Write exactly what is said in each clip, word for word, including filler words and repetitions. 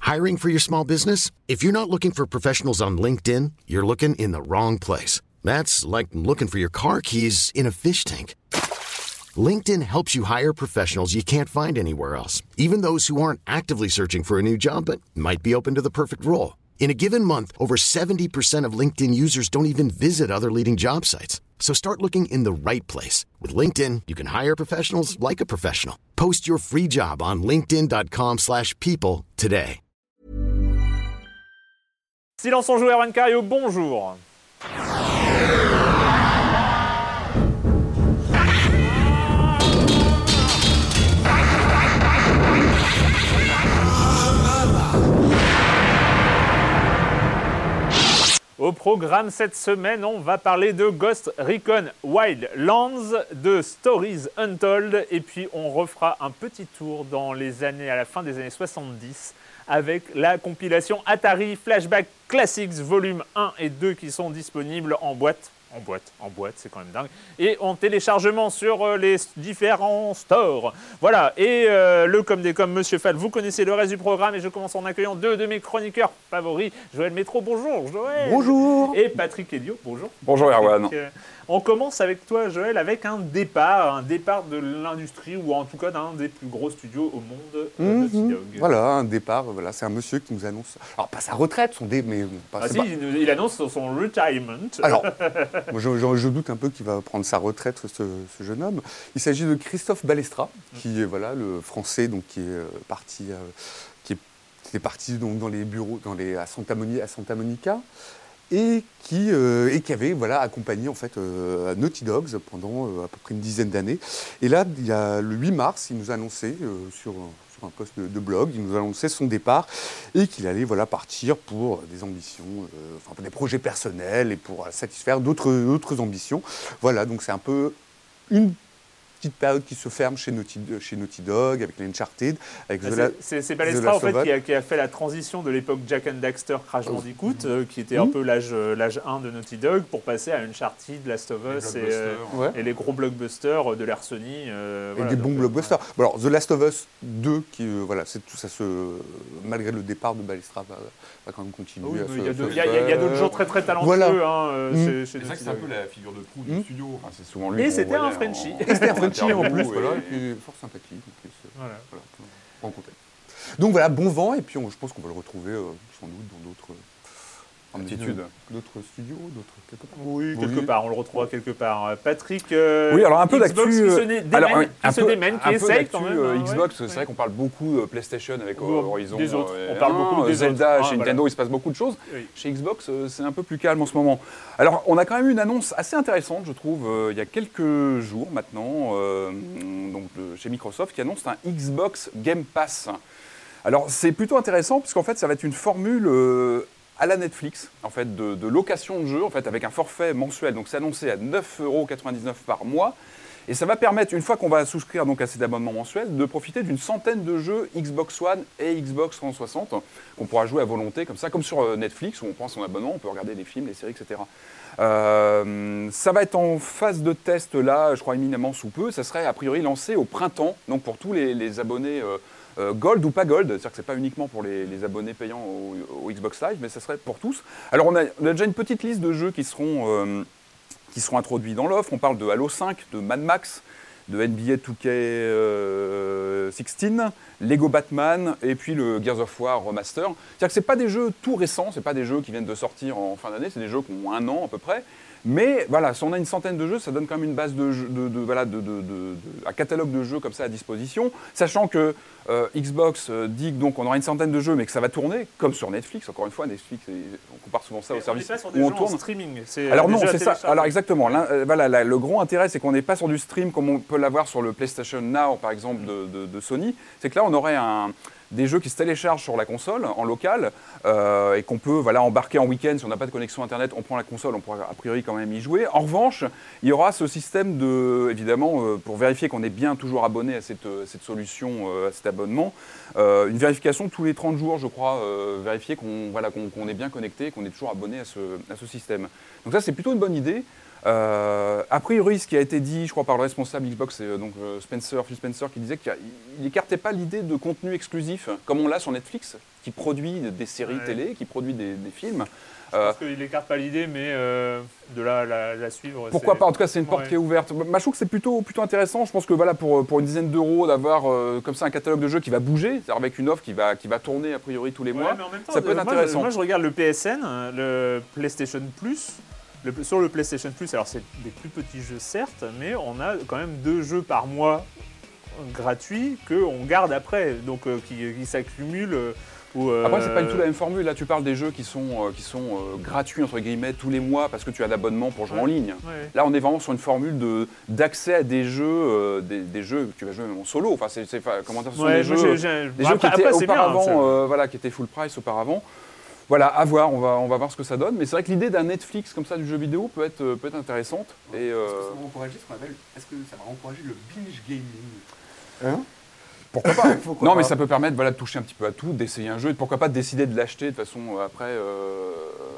Hiring for your small business? If you're not looking for professionals on LinkedIn, you're looking in the wrong place. That's like looking for your car keys in a fish tank. LinkedIn helps you hire professionals you can't find anywhere else, even those who aren't actively searching for a new job but might be open to the perfect role. In a given month, over seventy percent of LinkedIn users don't even visit other leading job sites. So start looking in the right place. With LinkedIn, you can hire professionals like a professional. Post your free job on linkedin dot com slash people today. Silence on joue, Erwan Cario, bonjour. Au programme cette semaine, on va parler de Ghost Recon Wildlands, de Stories Untold, et puis on refera un petit tour dans les années, à la fin des années soixante-dix, avec la compilation Atari Flashback Classics volume un et deux qui sont disponibles en boîte. En boîte, en boîte, c'est quand même dingue. Et en téléchargement sur euh, les différents stores. Voilà, et euh, le comme des comme Monsieur Fall, vous connaissez le reste du programme et je commence en accueillant deux de mes chroniqueurs favoris. Joël Métro, bonjour Joël. Bonjour. Et Patrick Elio, bonjour. Bonjour Erwan. Donc, euh, on commence avec toi Joël avec un départ, un départ de l'industrie ou en tout cas d'un des plus gros studios au monde, euh, mmh, Naughty Dog. Voilà, un départ, voilà, c'est un monsieur qui nous annonce, alors pas sa retraite, son dé, mais... Pas, Ah si, pas... il, il annonce son retirement. Alors, moi, je, je, je doute un peu qu'il va prendre sa retraite, ce, ce jeune homme. Il s'agit de Christophe Balestra, qui est voilà, le français donc, qui est euh, parti, euh, qui, est, qui est parti donc, dans les bureaux dans les, à, Santa Monica, à Santa Monica, et qui, euh, et qui avait voilà, accompagné en fait, euh, Naughty Dogs pendant euh, à peu près une dizaine d'années. Et là, il y a, le huit mars, il nous a annoncé euh, sur... un poste de, de blog, il nous a annoncé son départ et qu'il allait voilà, partir pour des ambitions, euh, enfin pour des projets personnels et pour euh, satisfaire d'autres, d'autres ambitions. Voilà, donc c'est un peu une petite période qui se ferme chez Naughty, chez Naughty Dog, avec les Uncharted, avec c'est, The La, c'est, c'est Balestra en fait qui a, qui a fait la transition de l'époque Jack and Daxter Crash Bandicoot, mmh. euh, qui était mmh. un peu l'âge, l'âge un de Naughty Dog, pour passer à Uncharted, Last of Us et, euh, ouais. et les gros blockbusters de l'ère Sony. Euh, et voilà, des donc, bons euh, blockbusters. Ouais. Bon, alors, The Last of Us deux, qui, euh, voilà, c'est tout ça se, malgré le départ de Balestra, va, va quand même continuer. Oui, à il se, y, y, y a d'autres gens très très talentueux. Voilà. Hein, mmh. chez, chez c'est vrai que c'est un peu la figure de proue du mmh. studio. Enfin, c'est souvent lui et c'était un Frenchie. Et c'était un Frenchie en plus, voilà. Et puis, fort sympathique. En plus, voilà. Voilà, rencontré. Donc voilà, bon vent, et puis on, je pense qu'on va le retrouver euh, sans doute dans d'autres attitudes, d'autres studios, d'autres quelque part. Oui, quelque oui. part, on le retrouvera quelque part. Patrick, euh, oui, alors un peu Xbox d'actu, qui se démène, alors, un, qui un se peu, démène, qui essaye quand même. Euh, hein, Xbox, ouais. c'est vrai qu'on parle beaucoup de PlayStation avec oh, Horizon. Des autres, euh, on parle beaucoup des Zelda, autres. chez ah, Nintendo, voilà. Il se passe beaucoup de choses. Oui. Chez Xbox, euh, c'est un peu plus calme en ce moment. Alors, on a quand même eu une annonce assez intéressante, je trouve, euh, il y a quelques jours maintenant, euh, donc, de, chez Microsoft, qui annonce un Xbox Game Pass. Alors, c'est plutôt intéressant, parce qu'en fait, ça va être une formule... Euh, à la Netflix, en fait, de, de location de jeux, en fait, avec un forfait mensuel. Donc, c'est annoncé à neuf euros quatre-vingt-dix-neuf par mois. Et ça va permettre, une fois qu'on va souscrire donc, à cet abonnement mensuel, de profiter d'une centaine de jeux Xbox One et Xbox trois cent soixante, qu'on pourra jouer à volonté, comme ça, comme sur Netflix, où on prend son abonnement, on peut regarder les films, les séries, et cetera. Euh, ça va être en phase de test, là, je crois, éminemment sous peu. Ça serait, a priori, lancé au printemps, donc pour tous les, les abonnés... Euh, Euh, Gold ou pas Gold, c'est-à-dire que ce n'est pas uniquement pour les, les abonnés payants au, au Xbox Live, mais ça serait pour tous. Alors on a, on a déjà une petite liste de jeux qui seront, euh, qui seront introduits dans l'offre. On parle de Halo cinq, de Mad Max, de N B A deux K seize, Lego Batman et puis le Gears of War Remaster. C'est-à-dire que ce n'est pas des jeux tout récents, ce n'est pas des jeux qui viennent de sortir en fin d'année, c'est des jeux qui ont un an à peu près. Mais voilà, si on a une centaine de jeux, ça donne quand même une base de, jeux, de, de, voilà, de, de, de, de un catalogue de jeux comme ça à disposition, sachant que euh, Xbox euh, dit donc on aura une centaine de jeux, mais que ça va tourner comme sur Netflix. Encore une fois, Netflix, on compare souvent ça au service où on tourne. Streaming, alors non, c'est ça. Alors exactement. Là, euh, voilà, là, le gros intérêt, c'est qu'on n'est pas sur du stream comme on peut l'avoir sur le PlayStation Now, par exemple, de, de, de Sony. C'est que là, on aurait un des jeux qui se téléchargent sur la console en local euh, et qu'on peut voilà, embarquer en week-end. Si on n'a pas de connexion Internet, on prend la console, on pourra a priori quand même y jouer. En revanche, il y aura ce système de, évidemment, euh, pour vérifier qu'on est bien toujours abonné à cette, cette solution, euh, à cet abonnement, euh, une vérification tous les trente jours, je crois, euh, vérifier qu'on voilà, qu'on, qu'on est bien connecté, qu'on est toujours abonné à ce, à ce système. Donc ça, c'est plutôt une bonne idée. Euh, a priori, ce qui a été dit, je crois, par le responsable Xbox, c'est euh, donc euh, Spencer, Phil Spencer, qui disait qu'il n'écartait pas l'idée de contenu exclusif, comme on l'a sur Netflix, qui produit des séries Ouais. télé, qui produit des, des films. Je pense qu'il n'écarte pas l'idée, mais euh, de là la, la suivre. Pourquoi c'est- pas? En tout cas, c'est une porte Ouais. qui est ouverte. Moi, je trouve que c'est plutôt, plutôt intéressant. Je pense que voilà, pour, pour une dizaine d'euros, d'avoir euh, comme ça un catalogue de jeux qui va bouger, c'est-à-dire avec une offre qui va, qui va tourner a priori tous les Ouais, mois, mais en même temps, ça peut être euh, moi, intéressant. Je, moi, je regarde le P S N, le PlayStation Plus. Le- sur le PlayStation Plus, alors c'est des plus petits jeux certes, mais on a quand même deux jeux par mois gratuits qu'on garde après, donc euh, qui, qui s'accumulent. euh, ou, euh, Après, c'est pas du tout la même formule. Là, tu parles des jeux qui sont, euh, qui sont euh, gratuits, entre guillemets, tous les mois parce que tu as l'abonnement pour jouer Ouais. en ligne. Ouais. Là, on est vraiment sur une formule de, d'accès à des jeux, euh, des, des jeux que tu vas jouer même en solo. Enfin, c'est, c'est, enfin, comment dire, ce sont Ouais, des moi, jeux, j'ai- j'ai- des bon, jeux qui après- étaient après, c'est bien, auparavant, hein, ça. euh, voilà, qui étaient full price auparavant. Voilà, à voir, on va, on va voir ce que ça donne. Mais c'est vrai que l'idée d'un Netflix comme ça du jeu vidéo peut être, euh, peut être intéressante. Et, euh, Est-ce que ça va encourager ce qu'on appelle, est-ce que ça va encourager le binge gaming? Hein pourquoi pas Pourquoi Non, pas mais ça peut permettre voilà, de toucher un petit peu à tout, d'essayer un jeu, et pourquoi pas de décider de l'acheter de façon euh, après. Euh,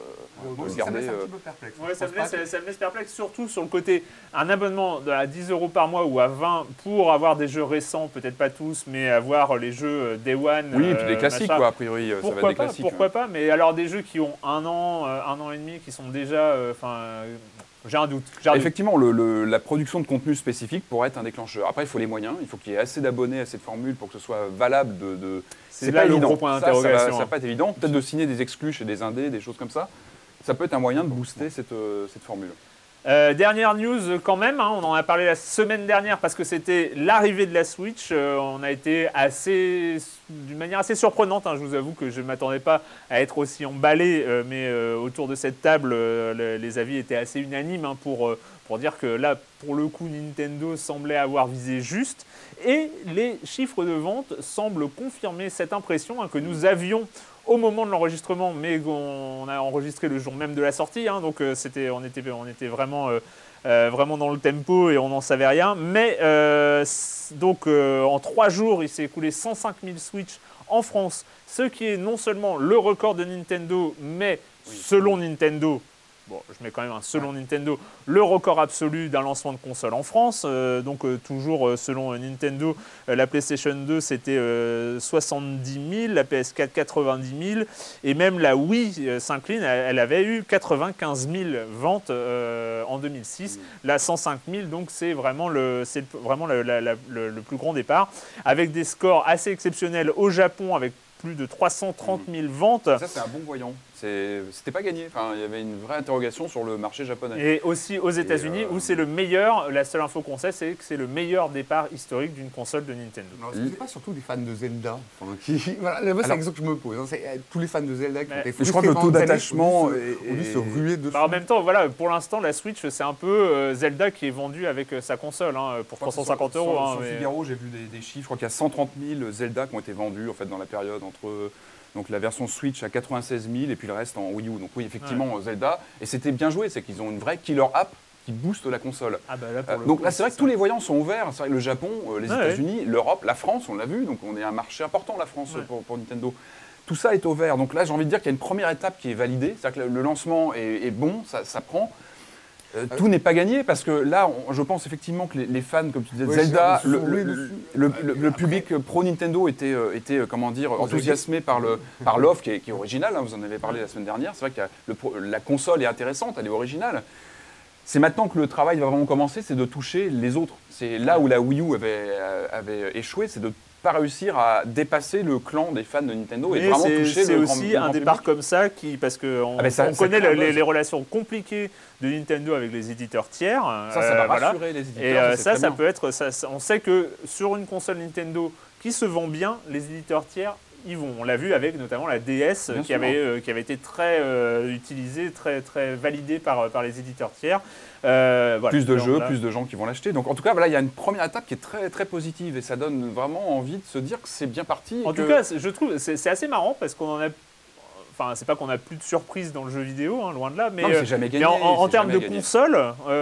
Moi de aussi, ça me garder, laisse un euh, petit peu perplexe. Ouais, Je ça, pense me laisse, pas que- ça me laisse perplexe, surtout sur le côté un abonnement de- à dix euros par mois ou à vingt pour avoir des jeux récents, peut-être pas tous, mais avoir les jeux euh, Day One. Oui, et euh, puis des classiques, machin. quoi, a priori, euh, ça va Pourquoi être des pas, classiques. pourquoi ouais. pas, mais alors des jeux qui ont un an, euh, un an et demi, qui sont déjà, enfin, euh, j'ai un doute. j'ai un doute. Effectivement, le- le- la production de contenu spécifique pourrait être un déclencheur. Après, il faut les moyens, il faut qu'il y ait assez d'abonnés à cette formule pour que ce soit valable. De, de... C'est là pas le évident. gros point Ça, ça va- d'interrogation, Ça va hein. pas être évident. Peut-être de signer des exclus chez des indés, des choses comme ça. Ça peut être un moyen de booster cette, euh, cette formule. Euh, dernière news euh, quand même, hein, on en a parlé la semaine dernière parce que c'était l'arrivée de la Switch. Euh, on a été assez, d'une manière assez surprenante. hein, je vous avoue que je ne m'attendais pas à être aussi emballé, euh, mais euh, autour de cette table, euh, le- les avis étaient assez unanimes hein, pour, euh, pour dire que là, pour le coup, Nintendo semblait avoir visé juste. Et les chiffres de vente semblent confirmer cette impression hein, que nous avions au moment de l'enregistrement, mais on a enregistré le jour même de la sortie, hein, donc euh, c'était, on, était, on était vraiment, euh, euh, vraiment dans le tempo et on n'en savait rien. Mais euh, c- donc euh, en trois jours, il s'est écoulé cent cinq mille Switch en France, ce qui est non seulement le record de Nintendo, mais selon Nintendo, bon, je mets quand même un selon Nintendo, le record absolu d'un lancement de console en France. Euh, donc euh, toujours euh, selon euh, Nintendo, euh, la PlayStation deux c'était euh, soixante-dix mille, la P S quatre quatre-vingt-dix mille, et même la Wii euh, s'incline, elle, elle avait eu quatre-vingt-quinze mille ventes euh, en deux mille six. Là cent cinq mille, donc c'est vraiment, le, c'est le- vraiment le, la- la- le- le plus grand départ, avec des scores assez exceptionnels au Japon, avec plus de trois cent trente mille ventes. Ça, c'est un bon voyant. C'est- C'était pas gagné. Enfin, il y avait une vraie interrogation sur le marché japonais. Et aussi aux États-Unis, euh, où c'est le meilleur, la seule info qu'on sait, c'est que c'est le meilleur départ historique d'une console de Nintendo. Alors, est-ce que c'est pas surtout des fans de Zelda enfin, qui... Voilà, moi, c'est Alors- la question que je me pose. hein, c'est, euh, tous les fans de Zelda qui Mais- ont été Mais je crois que le frustrés taux pendant des années, d'attachement ont dû se- est- ont dû se est- ruer dessus. Bah, en même temps, voilà, pour l'instant, la Switch, c'est un peu euh, Zelda qui est vendu avec euh, sa console hein, pour trois cent cinquante euros. Sur, hein, sur mais- Figaro, j'ai vu des, des chiffres. Je crois qu'il y a cent trente mille Zelda qui ont été vendus en fait, dans la période entre donc, la version Switch à quatre-vingt-seize mille et puis le reste en Wii U. Donc oui, effectivement, Zelda. Et c'était bien joué, c'est qu'ils ont une vraie killer app qui booste la console. Ah bah là, pour Euh, le donc coup, là, c'est vrai que ça. tous les voyants sont ouverts. C'est vrai que le Japon, euh, les Ouais, États-Unis, l'Europe, la France, on l'a vu. Donc on est un marché important, la France, Ouais. pour, pour Nintendo. Tout ça est ouvert. Donc là, j'ai envie de dire qu'il y a une première étape qui est validée. C'est-à-dire que le, le lancement est, est bon, ça, ça prend. Euh, tout n'est pas gagné parce que là, on- je pense effectivement que les, les fans, comme tu disais, Ouais, Zelda, ils se le, sont rués le- dessus. le- le- le public pro Nintendo était, euh, était euh, comment dire, enthousiasmé par le par l'offre qui est, qui est originale. hein, vous en avez parlé la semaine dernière. C'est vrai que le pro- la console est intéressante, elle est originale. C'est maintenant que le travail va vraiment commencer, c'est de toucher les autres. C'est là où la Wii U avait, euh, avait échoué, c'est de pas réussir à dépasser le clan des fans de Nintendo et Mais vraiment c'est, toucher c'est le grand, aussi le un grand départ public. comme ça qui, parce qu'on Ah ben ça- on ça connaît crée un le- les, buzz. les relations compliquées de Nintendo avec les éditeurs tiers. Ça, ça euh, va voilà. rassurer les éditeurs. Et euh, c'est ça, très ça bien. peut être. Ça, ça- on sait que sur une console Nintendo qui se vend bien, les éditeurs tiers y vont. On l'a vu avec notamment la D S Bien qui sûr. avait, euh, qui avait été très euh, utilisée, très, très validée par, par les éditeurs tiers. Euh, voilà. Plus de Donc jeux, là- plus de gens qui vont l'acheter. Donc en tout cas, voilà, il y a une première étape qui est très très positive et ça donne vraiment envie de se dire que c'est bien parti. et En que- tout cas, c'est- je trouve c'est c'est assez marrant parce qu'on en a. Enfin, c'est pas qu'on a plus de surprises dans le jeu vidéo, hein, loin de là, mais, Non, mais euh, c'est jamais mais gagné. en, en- en c'est termes de jamais gagné. console,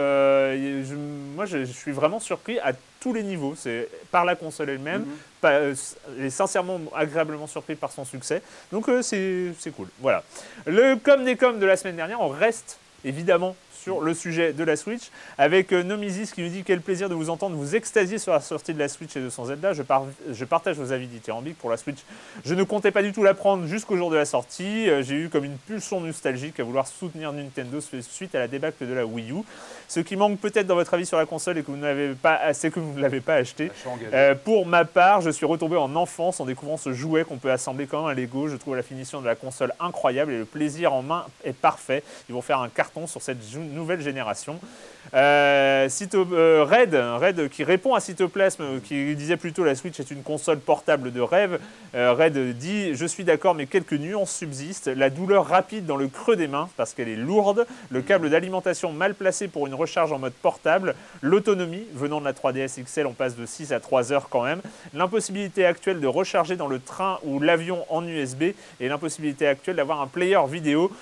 euh, je- moi je, je suis vraiment surpris à tous les niveaux. C'est par la console elle-même, Mhm. pas- euh, et sincèrement agréablement surpris par son succès. Donc euh, c'est c'est cool. Voilà. Le com des com de la semaine dernière, on reste évidemment sur le sujet de la Switch, avec euh, Nomizis qui nous dit « Quel plaisir de vous entendre vous extasier sur la sortie de la Switch et de son Zelda. Je, par- je partage vos avis dithyrambiques pour la Switch. Je ne comptais pas du tout la prendre jusqu'au jour de la sortie. Euh, j'ai eu comme une pulsion nostalgique à vouloir soutenir Nintendo suite à la débâcle de la Wii U. Ce qui manque peut-être dans votre avis sur la console et que vous n'avez pas, c'est que vous ne l'avez pas acheté. Euh, pour ma part, je suis retombé en enfance en découvrant ce jouet qu'on peut assembler comme un Lego. Je trouve la finition de la console incroyable et le plaisir en main est parfait. Ils vont faire un carton sur cette nouvelle génération. Euh, Cyto, euh, Red, Red qui répond à Cytoplasme, qui disait plutôt la Switch est une console portable de rêve. Euh, Red dit « Je suis d'accord, mais quelques nuances subsistent. La douleur rapide dans le creux des mains, parce qu'elle est lourde. Le câble d'alimentation mal placé pour une recharge en mode portable. L'autonomie, venant de la trois D S X L, on passe de six à trois heures quand même. L'impossibilité actuelle de recharger dans le train ou l'avion en U S B. Et l'impossibilité actuelle d'avoir un player vidéo.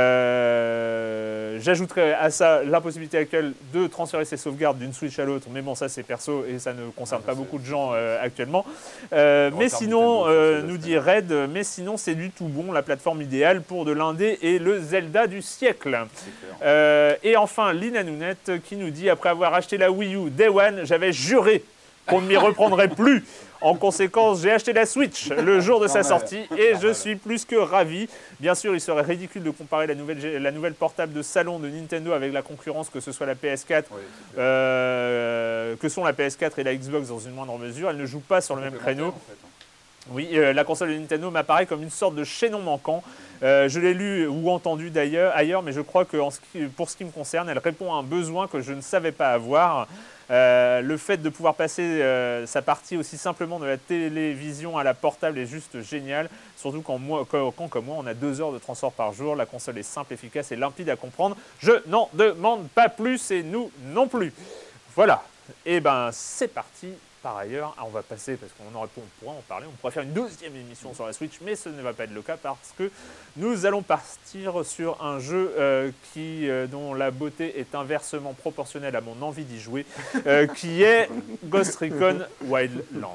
Euh, J'ajouterais à ça l'impossibilité actuelle de transférer ses sauvegardes d'une Switch à l'autre, mais bon, ça c'est perso et ça ne concerne ah, pas beaucoup de gens euh, actuellement. Euh, mais sinon, euh, nous dit Red, mais sinon c'est du tout bon, la plateforme idéale pour de l'indé et le Zelda du siècle. Euh, et enfin, Lina Nounette qui nous dit, après avoir acheté la Wii U Day One, j'avais juré qu'on ne m'y reprendrait plus. En conséquence, j'ai acheté la Switch le jour de sa sortie et je suis plus que ravi. Bien sûr, il serait ridicule de comparer la nouvelle, la nouvelle portable de salon de Nintendo avec la concurrence que ce soit la P S quatre, oui, euh, que sont la P S quatre et la Xbox dans une moindre mesure. Elles ne jouent pas sur le même créneau. En fait. Oui, euh, la console de Nintendo m'apparaît comme une sorte de chaînon manquant. Euh, je l'ai lu ou entendu d'ailleurs, ailleurs, mais je crois que en ce qui, pour ce qui me concerne, elle répond à un besoin que je ne savais pas avoir. Euh, le fait de pouvoir passer euh, sa partie aussi simplement de la télévision à la portable est juste génial, surtout quand, moi, quand, quand comme moi on a deux heures de transport par jour. La console est simple, efficace et limpide à comprendre. Je n'en demande pas plus et nous non plus. Voilà, et ben c'est parti. Par ailleurs, on va passer, parce qu'on aurait, on pourrait en parler, on pourrait faire une deuxième émission sur la Switch, mais ce ne va pas être le cas parce que nous allons partir sur un jeu euh, qui, euh, dont la beauté est inversement proportionnelle à mon envie d'y jouer, euh, qui est Ghost Recon Wildlands.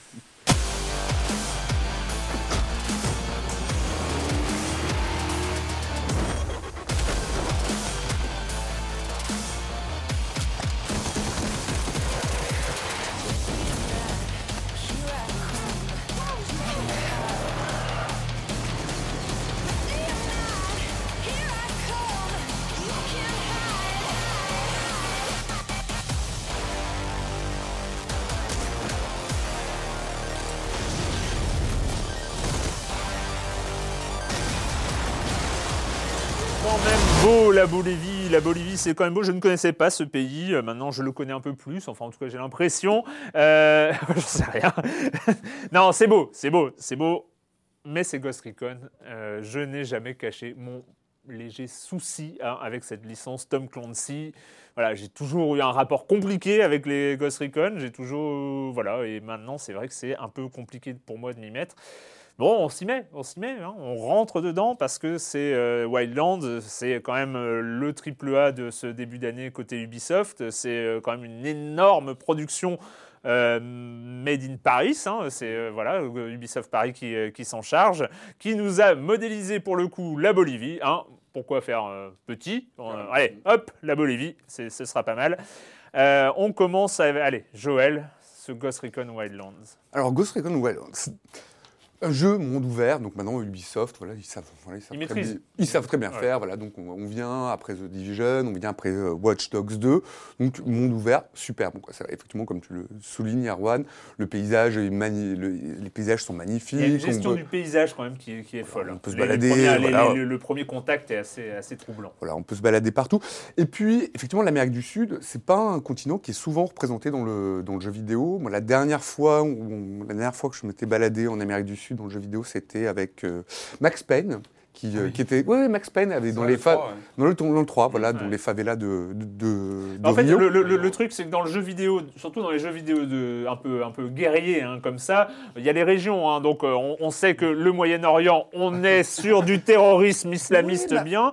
Beau, la Bolivie, la Bolivie c'est quand même beau, je ne connaissais pas ce pays, euh, maintenant je le connais un peu plus, enfin en tout cas j'ai l'impression, euh, je sais rien, non c'est beau, c'est beau, c'est beau, mais c'est Ghost Recon, euh, je n'ai jamais caché mon léger souci hein, avec cette licence Tom Clancy. Voilà, j'ai toujours eu un rapport compliqué avec les Ghost Recon, j'ai toujours, euh, voilà, et maintenant c'est vrai que c'est un peu compliqué pour moi de m'y mettre. Bon, on s'y met, on s'y met, hein, on rentre dedans parce que c'est euh, Wildlands, c'est quand même euh, le triple A de ce début d'année côté Ubisoft, c'est euh, quand même une énorme production euh, made in Paris, hein, c'est euh, voilà, Ubisoft Paris qui, euh, qui s'en charge, qui nous a modélisé pour le coup la Bolivie, hein, pourquoi faire euh, petit euh, allez, hop, la Bolivie, c'est, ce sera pas mal. Euh, on commence, à, allez, Joël, ce Ghost Recon Wildlands. Alors Ghost Recon Wildlands... Un jeu monde ouvert, donc maintenant Ubisoft, voilà, ils savent, voilà, ils savent, ils très, bien, ils savent très bien ouais. faire. Voilà, donc on, on vient après The Division, on vient après euh, Watch Dogs deux, donc monde ouvert, super. Bon, quoi, ça, effectivement, comme tu le soulignes, Erwan, le paysage, est mani- le, les paysages sont magnifiques. Il y a une gestion peut, du paysage quand même qui, qui est folle. On peut les, se balader. Les premiers, voilà. les, les, le premier contact est assez, assez troublant. Voilà, on peut se balader partout. Et puis, effectivement, l'Amérique du Sud, c'est pas un continent qui est souvent représenté dans le dans le jeu vidéo. Moi, la dernière fois, où on, la dernière fois que je m'étais baladé en Amérique du Sud dans le jeu vidéo, c'était avec euh, Max Payne, qui, euh, oui. qui était... Oui, Max Payne avait dans, les fa... trois, ouais. dans, le, dans le trois, voilà, ouais. dans les favelas de, de, de, de En fait, Rio. le, le, le truc, c'est que dans le jeu vidéo, surtout dans les jeux vidéo de, un peu, un peu guerriers, hein, comme ça, il y a les régions, hein, donc euh, on, on sait que le Moyen-Orient, on est sur du terrorisme islamiste oui, bien.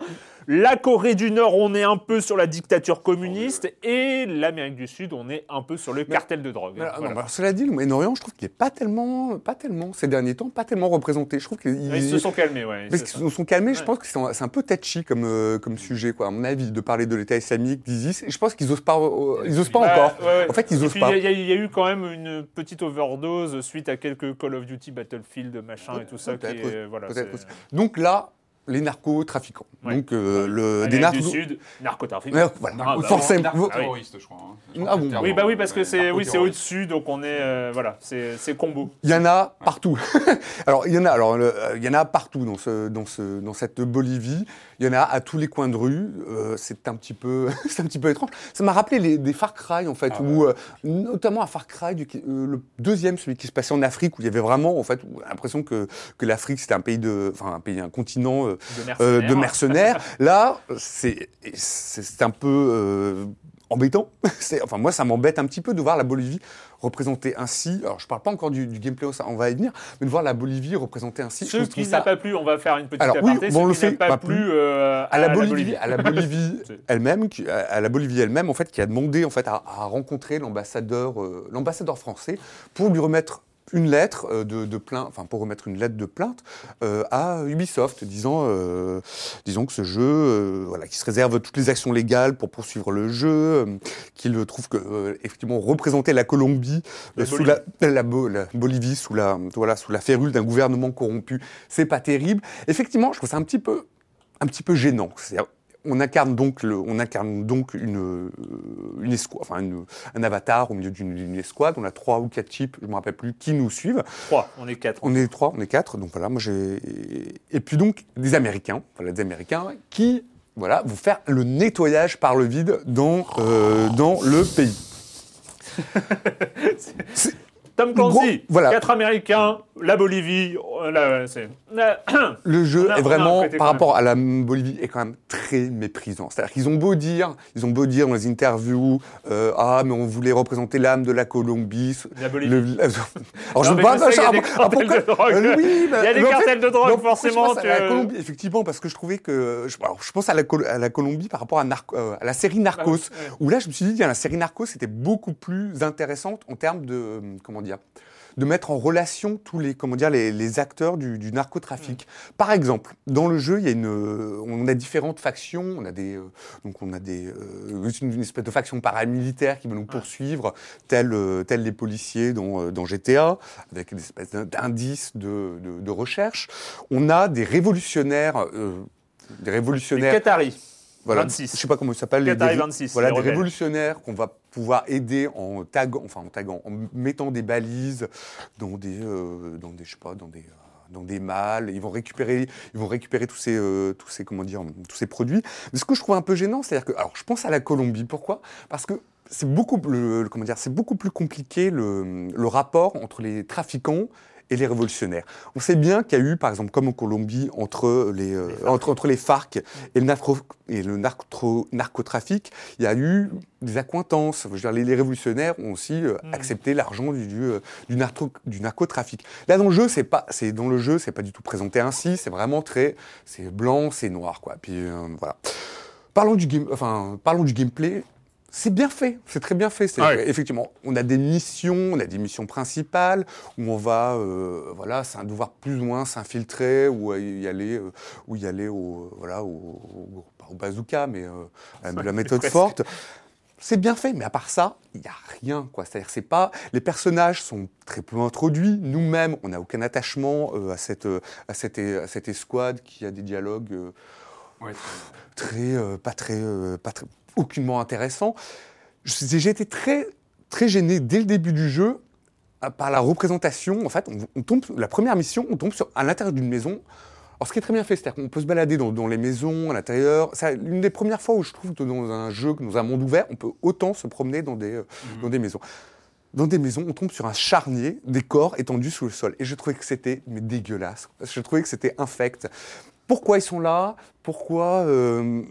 La Corée du Nord, on est un peu sur la dictature communiste. Et l'Amérique du Sud, on est un peu sur le cartel de drogue. Mais, Voilà. non, alors, cela dit, le Moyen-Orient, je trouve qu'il n'est pas tellement, pas tellement, ces derniers temps, pas tellement représenté. Je trouve qu'ils Ils se sont calmés, ouais. Parce qu'ils se sont calmés, je Ouais. pense que c'est un, c'est un peu touchy comme, euh, comme sujet, quoi, à mon avis, de parler de l'État islamique, d'ISIS. Et je pense qu'ils n'osent pas, euh, ils osent pas Bah, encore. ouais, ouais. En fait, ils Et osent puis, pas. Il y, a- il y a eu quand même une petite overdose suite à quelques Call of Duty, Battlefield, machin et tout ça. Qui Peut-être, est, voilà, peut-être c'est- aussi. Donc là, les narcotrafiquants. Ouais. Donc euh, le, des Amérique narcos. du Sud, narcotrafic. Ouais, voilà, Ah, bah, forcément. Narco-terroriste, je crois. hein. Ah bon. Oui, bah oui, parce que c'est oui, c'est Narco-terroriste. au-dessus, donc on est euh, voilà, c'est c'est combo. Il y en a partout. alors il y en a, alors le- il y en a partout dans ce, dans ce, dans cette Bolivie. Il y en a à tous les coins de rue. Euh, c'est un petit peu, c'est un petit peu étrange. Ça m'a rappelé les, des Far Cry en fait, Ah où euh, notamment un Far Cry, du, euh, le deuxième, celui qui se passait en Afrique, où il y avait vraiment en fait l'impression que que l'Afrique c'était un pays de, enfin un pays, un continent euh, De euh, mercenaires. de mercenaires. Là, c'est c'est c'est un peu euh, embêtant. C'est- Enfin, moi, ça m'embête un petit peu de voir la Bolivie représentée ainsi. Alors, je parle pas encore du, du gameplay, ça, on va y venir, mais de voir la Bolivie représentée ainsi. je Ceux trouve qui ça- n'a pas plu, on va faire une petite Alors, oui, aparté. bon, on ceux le qui fait, n'aiment pas pas plu plus. euh, à la Bolivie, à la Bolivie C'est- elle-même, qui- à à la Bolivie elle-même, en fait, qui a demandé en fait à, à rencontrer l'ambassadeur, euh, l'ambassadeur français pour lui remettre une lettre euh, de, de plainte, enfin pour remettre une lettre de plainte euh, à Ubisoft, disant, euh, disons que ce jeu, euh, voilà, qui se réserve toutes les actions légales pour poursuivre le jeu, euh, qu'il trouve que euh, effectivement représenter la Colombie euh, La sous la, la, Bo- la Bolivie sous la, voilà, sous la férule d'un gouvernement corrompu, c'est pas terrible. Effectivement, je trouve ça un petit peu, un petit peu gênant. C'est-à-dire, on incarne donc, le, on incarne donc une, euh, une escouade, enfin une- un avatar au milieu d'une d'une escouade. On a trois ou quatre types, je ne me rappelle plus, qui nous suivent. Trois, on est quatre. On est trois, on est quatre. Donc voilà, moi j'ai. Et puis donc des Américains, voilà, des Américains qui, voilà, vont faire le nettoyage par le vide dans, euh, dans le pays. Tom Clancy, Gros, voilà. quatre Américains, la Bolivie, euh, là, c'est... Le jeu On a- est on a vraiment, un côté par quand rapport à la Bolivie, est quand même très méprisant. C'est-à-dire qu'ils ont beau dire, ils ont beau dire dans les interviews, euh, ah mais on voulait représenter l'âme de la Colombie. La Bolivie. Le- Alors Non, je mais pas, je sais, il y a ah, des ah, cartels pourquoi- de drogue. Euh, oui, bah, Il y a des mais en cartels de drogue, non, pourquoi forcément, Je pense à la tu- Colombie, effectivement, parce que je trouvais que, je, alors, je pense à la, Col- à la Colombie par rapport à, Narco- euh, à la série Narcos, Ah ouais. où là je me suis dit, tiens, la série Narcos était beaucoup plus intéressante en termes de, euh, comment dire, de mettre en relation tous les, comment dire, les, les acteurs du, du narcotrafic. Mm. Par exemple, dans le jeu, il y a une, euh, on a différentes factions. On a des, euh, donc on a des, euh, une, une espèce de faction paramilitaire qui va nous poursuivre, tels euh, tels les policiers dans, euh, dans G T A, avec des espèces d'indices de, de, de recherche. On a des révolutionnaires, euh, des Les révolutionnaires. Qataris, Voilà, vingt-six. je sais pas comment ils s'appellent. les- Qatari des- vingt-six, Voilà, les des rebelles. révolutionnaires qu'on va pouvoir aider en taguant, enfin en taguant, en mettant des balises dans des, euh, dans des, je sais pas, dans des, euh, dans des malles. Ils vont récupérer, ils vont récupérer tous ces, euh, tous ces, comment dire, tous ces produits. Mais ce que je trouve un peu gênant, c'est-à-dire que, alors, je pense à la Colombie. Pourquoi ? Parce que c'est beaucoup, le, le- comment dire, c'est beaucoup plus compliqué le, le rapport entre les trafiquants et les révolutionnaires. On sait bien qu'il y a eu, par exemple, comme en Colombie, entre les, euh, entre, entre les FARC et le, narco, et le narco, narcotrafic, il y a eu des accointances. Je veux dire, les, les révolutionnaires ont aussi euh, Mm. accepté l'argent du, du, euh, du, narco, du narcotrafic. Là, dans le jeu, c'est pas, c'est dans le jeu, c'est pas du tout présenté ainsi. C'est vraiment très, c'est blanc, c'est noir, quoi. Puis euh, voilà. Parlons du game, enfin, parlons du gameplay. C'est bien fait, c'est très bien fait. C'est, Ouais. Effectivement, on a des missions, on a des missions principales où on va, euh, voilà, c'est devoir plus ou moins s'infiltrer ou y aller, euh, ou y aller au, voilà, au, au, pas au bazooka, mais euh, à la méthode presque. forte. C'est bien fait, mais à part ça, il n'y a rien, quoi. C'est-à-dire, c'est pas, les personnages sont très peu introduits. Nous-mêmes, on n'a aucun attachement euh, à cette, euh, à cette, à cette escouade qui a des dialogues. Euh, Ouais, très, euh, pas très, euh, pas très, aucunement intéressant. Je- J'ai été très, très gêné dès le début du jeu euh, par la représentation. En fait, on, on tombe, la première mission, on tombe sur, à l'intérieur d'une maison. Alors, ce qui est très bien fait, c'est-à-dire qu'on peut se balader dans, dans les maisons, à l'intérieur. C'est une des premières fois où je trouve que dans un jeu, dans un monde ouvert, on peut autant se promener dans des, euh, Mhm. dans des maisons. Dans des maisons, on tombe sur un charnier, des corps étendus sous le sol. Et je trouvais que c'était mais dégueulasse. Je trouvais que c'était infect. Pourquoi ils sont là ? Pourquoi, euh,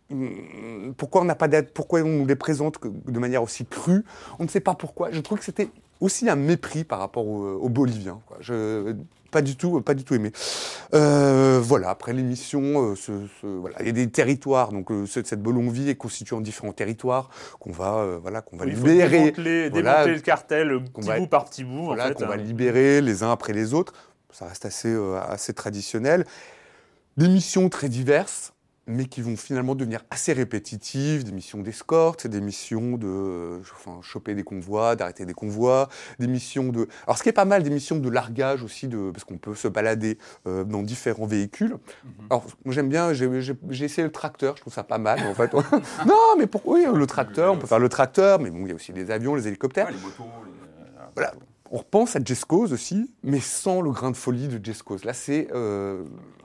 hum, pourquoi on n'a pas d'aide ? Pourquoi on nous les présente que- de manière aussi crue ? On ne sait pas pourquoi. Je trouve que c'était aussi un mépris par rapport aux, aux Boliviens, quoi. Je, pas du tout, pas du tout aimé. Euh, voilà, après l'émission, euh, ce, ce, voilà, il y a des territoires, donc euh, cette, cette Bolonvie est constituée en différents territoires qu'on va, euh, voilà, qu'on va Oui, libérer. Démanteler, voilà, démanteler le cartel, petit va, bout par petit bout. Voilà, en fait, qu'on hein. va libérer les uns après les autres. Ça reste assez, euh, assez traditionnel. Des missions très diverses, mais qui vont finalement devenir assez répétitives, des missions d'escorte, des missions de euh, enfin, choper des convois, d'arrêter des convois, des missions de... Alors ce qui est pas mal, des missions de largage aussi, de... parce qu'on peut se balader euh, dans différents véhicules. Mm-hmm. Alors moi j'aime bien, j'ai, j'ai, j'ai essayé le tracteur, je trouve ça pas mal en fait. Non mais pourquoi oui, le tracteur, on peut faire le tracteur, mais bon, il y a aussi les avions, les hélicoptères. Ouais, les motos, les... Voilà. On repense à Just Cause aussi, mais sans le grain de folie de Just Cause. Là, c'est... Euh,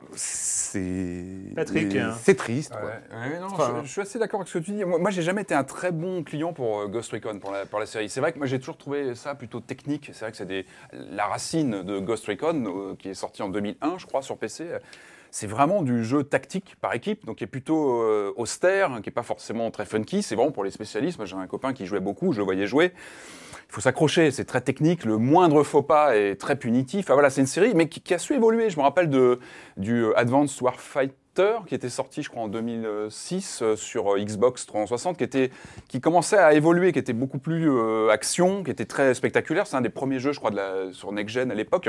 c'est... Patrick, et, hein. C'est triste, quoi. Ouais, ouais, non, enfin, je, je suis assez d'accord avec ce que tu dis. Moi, moi j'ai jamais été un très bon client pour euh, Ghost Recon, pour la, pour la série. C'est vrai que moi, j'ai toujours trouvé ça plutôt technique. C'est vrai que c'est des, la racine de Ghost Recon, euh, qui est sorti en deux mille un, je crois, sur P C. C'est vraiment du jeu tactique par équipe, donc qui est plutôt euh, austère, qui n'est pas forcément très funky. C'est vraiment pour les spécialistes. Moi, j'ai un copain qui jouait beaucoup, je le voyais jouer. Il faut s'accrocher, c'est très technique, le moindre faux pas est très punitif. Enfin, voilà, c'est une série, mais qui, qui a su évoluer. Je me rappelle de, du Advanced Warfighter, qui était sorti, je crois, en deux mille six euh, sur euh, Xbox trois cent soixante, qui, était, qui commençait à évoluer, qui était beaucoup plus euh, action, qui était très spectaculaire. C'est un des premiers jeux, je crois, de la, sur Next Gen à l'époque.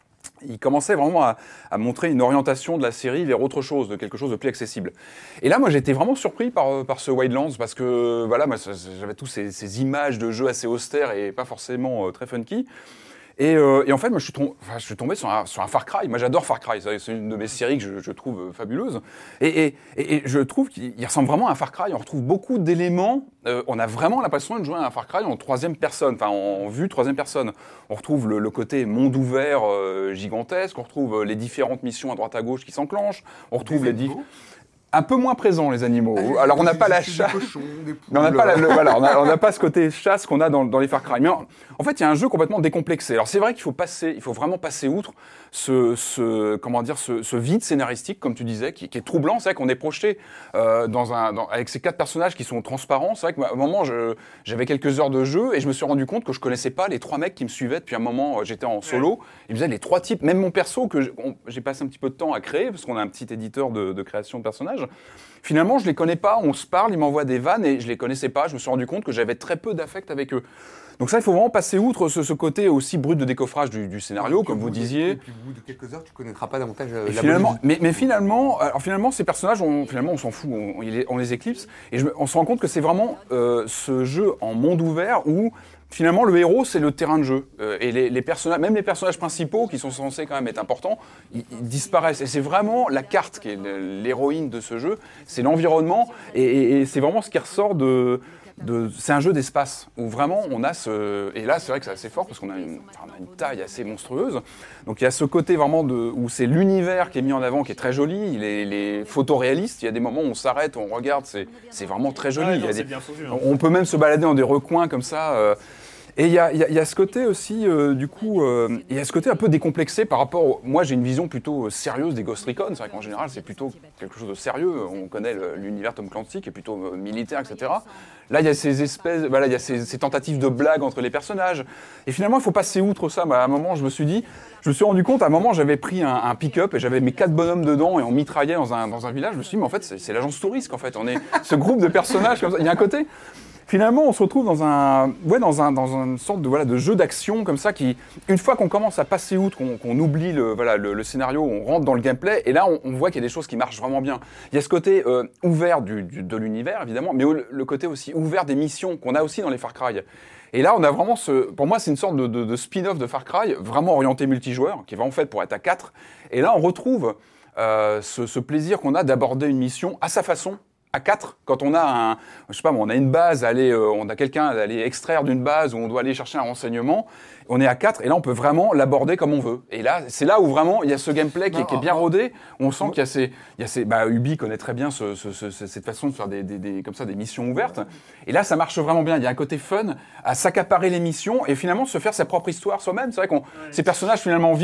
Il commençait vraiment à, à montrer une orientation de la série vers autre chose, de quelque chose de plus accessible. Et là, moi, j'étais vraiment surpris par, par ce Wildlands, parce que voilà, moi, j'avais tous ces, ces images de jeux assez austères et pas forcément euh, très funky. Et, euh, et en fait, moi, je suis, tom- enfin, je suis tombé sur un, sur un Far Cry. Moi, j'adore Far Cry. C'est une de mes séries que je, je trouve fabuleuse. Et, et, et je trouve qu'il ressemble vraiment à un Far Cry. On retrouve beaucoup d'éléments. Euh, on a vraiment l'impression de jouer à un Far Cry en troisième personne, enfin en, en vue troisième personne. On retrouve le, le côté monde ouvert euh, gigantesque. On retrouve les différentes missions à droite à gauche qui s'enclenchent. On retrouve les di- un peu moins présents, les animaux. Alors, on n'a pas la chasse. Mais on n'a pas, la, le, voilà, on a, on n'a pas ce côté chasse qu'on a dans, dans les Far Cry. Mais en, en fait, il y a un jeu complètement décomplexé. Alors, c'est vrai qu'il faut passer, il faut vraiment passer outre ce, ce comment dire, ce, ce vide scénaristique, comme tu disais, qui, qui est troublant. C'est vrai qu'on est projeté euh, dans un, dans, avec ces quatre personnages qui sont transparents. C'est vrai qu'à un moment, je, j'avais quelques heures de jeu et je me suis rendu compte que je connaissais pas les trois mecs qui me suivaient depuis un moment. J'étais en solo. Ils me disaient les trois types, même mon perso que j'ai, on, j'ai passé un petit peu de temps à créer parce qu'on a un petit éditeur de, de création de personnages. Finalement, je les connais pas, on se parle, ils m'envoient des vannes et je les connaissais pas. Je me suis rendu compte que j'avais très peu d'affect avec eux. Donc ça, il faut vraiment passer outre ce, ce côté aussi brut de décoffrage du, du scénario, comme vous disiez. Et puis au bout de quelques heures, tu connaîtras pas davantage euh, Et la finalement, Bolivie. mais, mais finalement, alors finalement, ces personnages, on, finalement, on s'en fout, on, on les, on les éclipse, et je, on se rend compte que c'est vraiment euh, ce jeu en monde ouvert où finalement le héros c'est le terrain de jeu, euh, et les, les personnages, même les personnages principaux qui sont censés quand même être importants, ils, ils disparaissent. Et c'est vraiment la carte qui est l'héroïne de ce jeu, c'est l'environnement, et, et, et c'est vraiment ce qui ressort de. De, c'est un jeu d'espace où vraiment on a ce... Et là, c'est vrai que c'est assez fort parce qu'on a une, enfin, on a une taille assez monstrueuse. Donc il y a ce côté vraiment de, où c'est l'univers qui est mis en avant, qui est très joli. Il est, il est photoréaliste. Il y a des moments où on s'arrête, on regarde, c'est, c'est vraiment très joli. Ah, il y non, a c'est des, bien foutu, hein. on peut même se balader dans des recoins comme ça. Euh, et il y a, y, a, y a ce côté aussi, euh, du coup, euh, il y a ce côté un peu décomplexé par rapport... Au, moi, j'ai une vision plutôt sérieuse des Ghost Recon. C'est vrai qu'en général, c'est plutôt quelque chose de sérieux. On connaît le, l'univers Tom Clancy, qui est plutôt euh, militaire, et cetera. Là, il y a ces espèces... Voilà, il y a ces, ces tentatives de blagues entre les personnages. Et finalement, il faut passer outre ça. Bah, à un moment, je me suis dit... Je me suis rendu compte, à un moment, j'avais pris un, un pick-up et j'avais mes quatre bonhommes dedans et on mitraillait dans un, dans un village. Je me suis dit, mais en fait, c'est, c'est l'agence Tourisque, en fait. On est ce groupe de personnages comme ça. Il y a un côté... Finalement, on se retrouve dans un, ouais, dans un, dans une sorte de, voilà, de jeu d'action comme ça qui, une fois qu'on commence à passer outre, qu'on, qu'on oublie le, voilà, le, le scénario, on rentre dans le gameplay et là, on, on voit qu'il y a des choses qui marchent vraiment bien. Il y a ce côté euh, ouvert du, du, de l'univers, évidemment, mais le, le côté aussi ouvert des missions qu'on a aussi dans les Far Cry. Et là, on a vraiment ce, pour moi, c'est une sorte de, de, de spin-off de Far Cry, vraiment orienté multijoueur, qui est vraiment fait pour être à quatre. Et là, on retrouve euh, ce, ce plaisir qu'on a d'aborder une mission à sa façon, à quatre, quand on a un, je sais pas, on a une base, à aller, euh, on a quelqu'un à aller extraire d'une base où on doit aller chercher un renseignement, on est à quatre et là on peut vraiment l'aborder comme on veut. Et là, c'est là où vraiment il y a ce gameplay qui, non, est, qui est bien rodé, où on sent qu'il y a ces, il y a ces, bah Ubi connaît très bien ce, ce, ce, cette façon de faire des, des, des, comme ça des missions ouvertes. Et là, ça marche vraiment bien. Il y a un côté fun à s'accaparer les missions et finalement se faire sa propre histoire soi-même. C'est vrai qu'on, ouais, ces personnages finalement vides.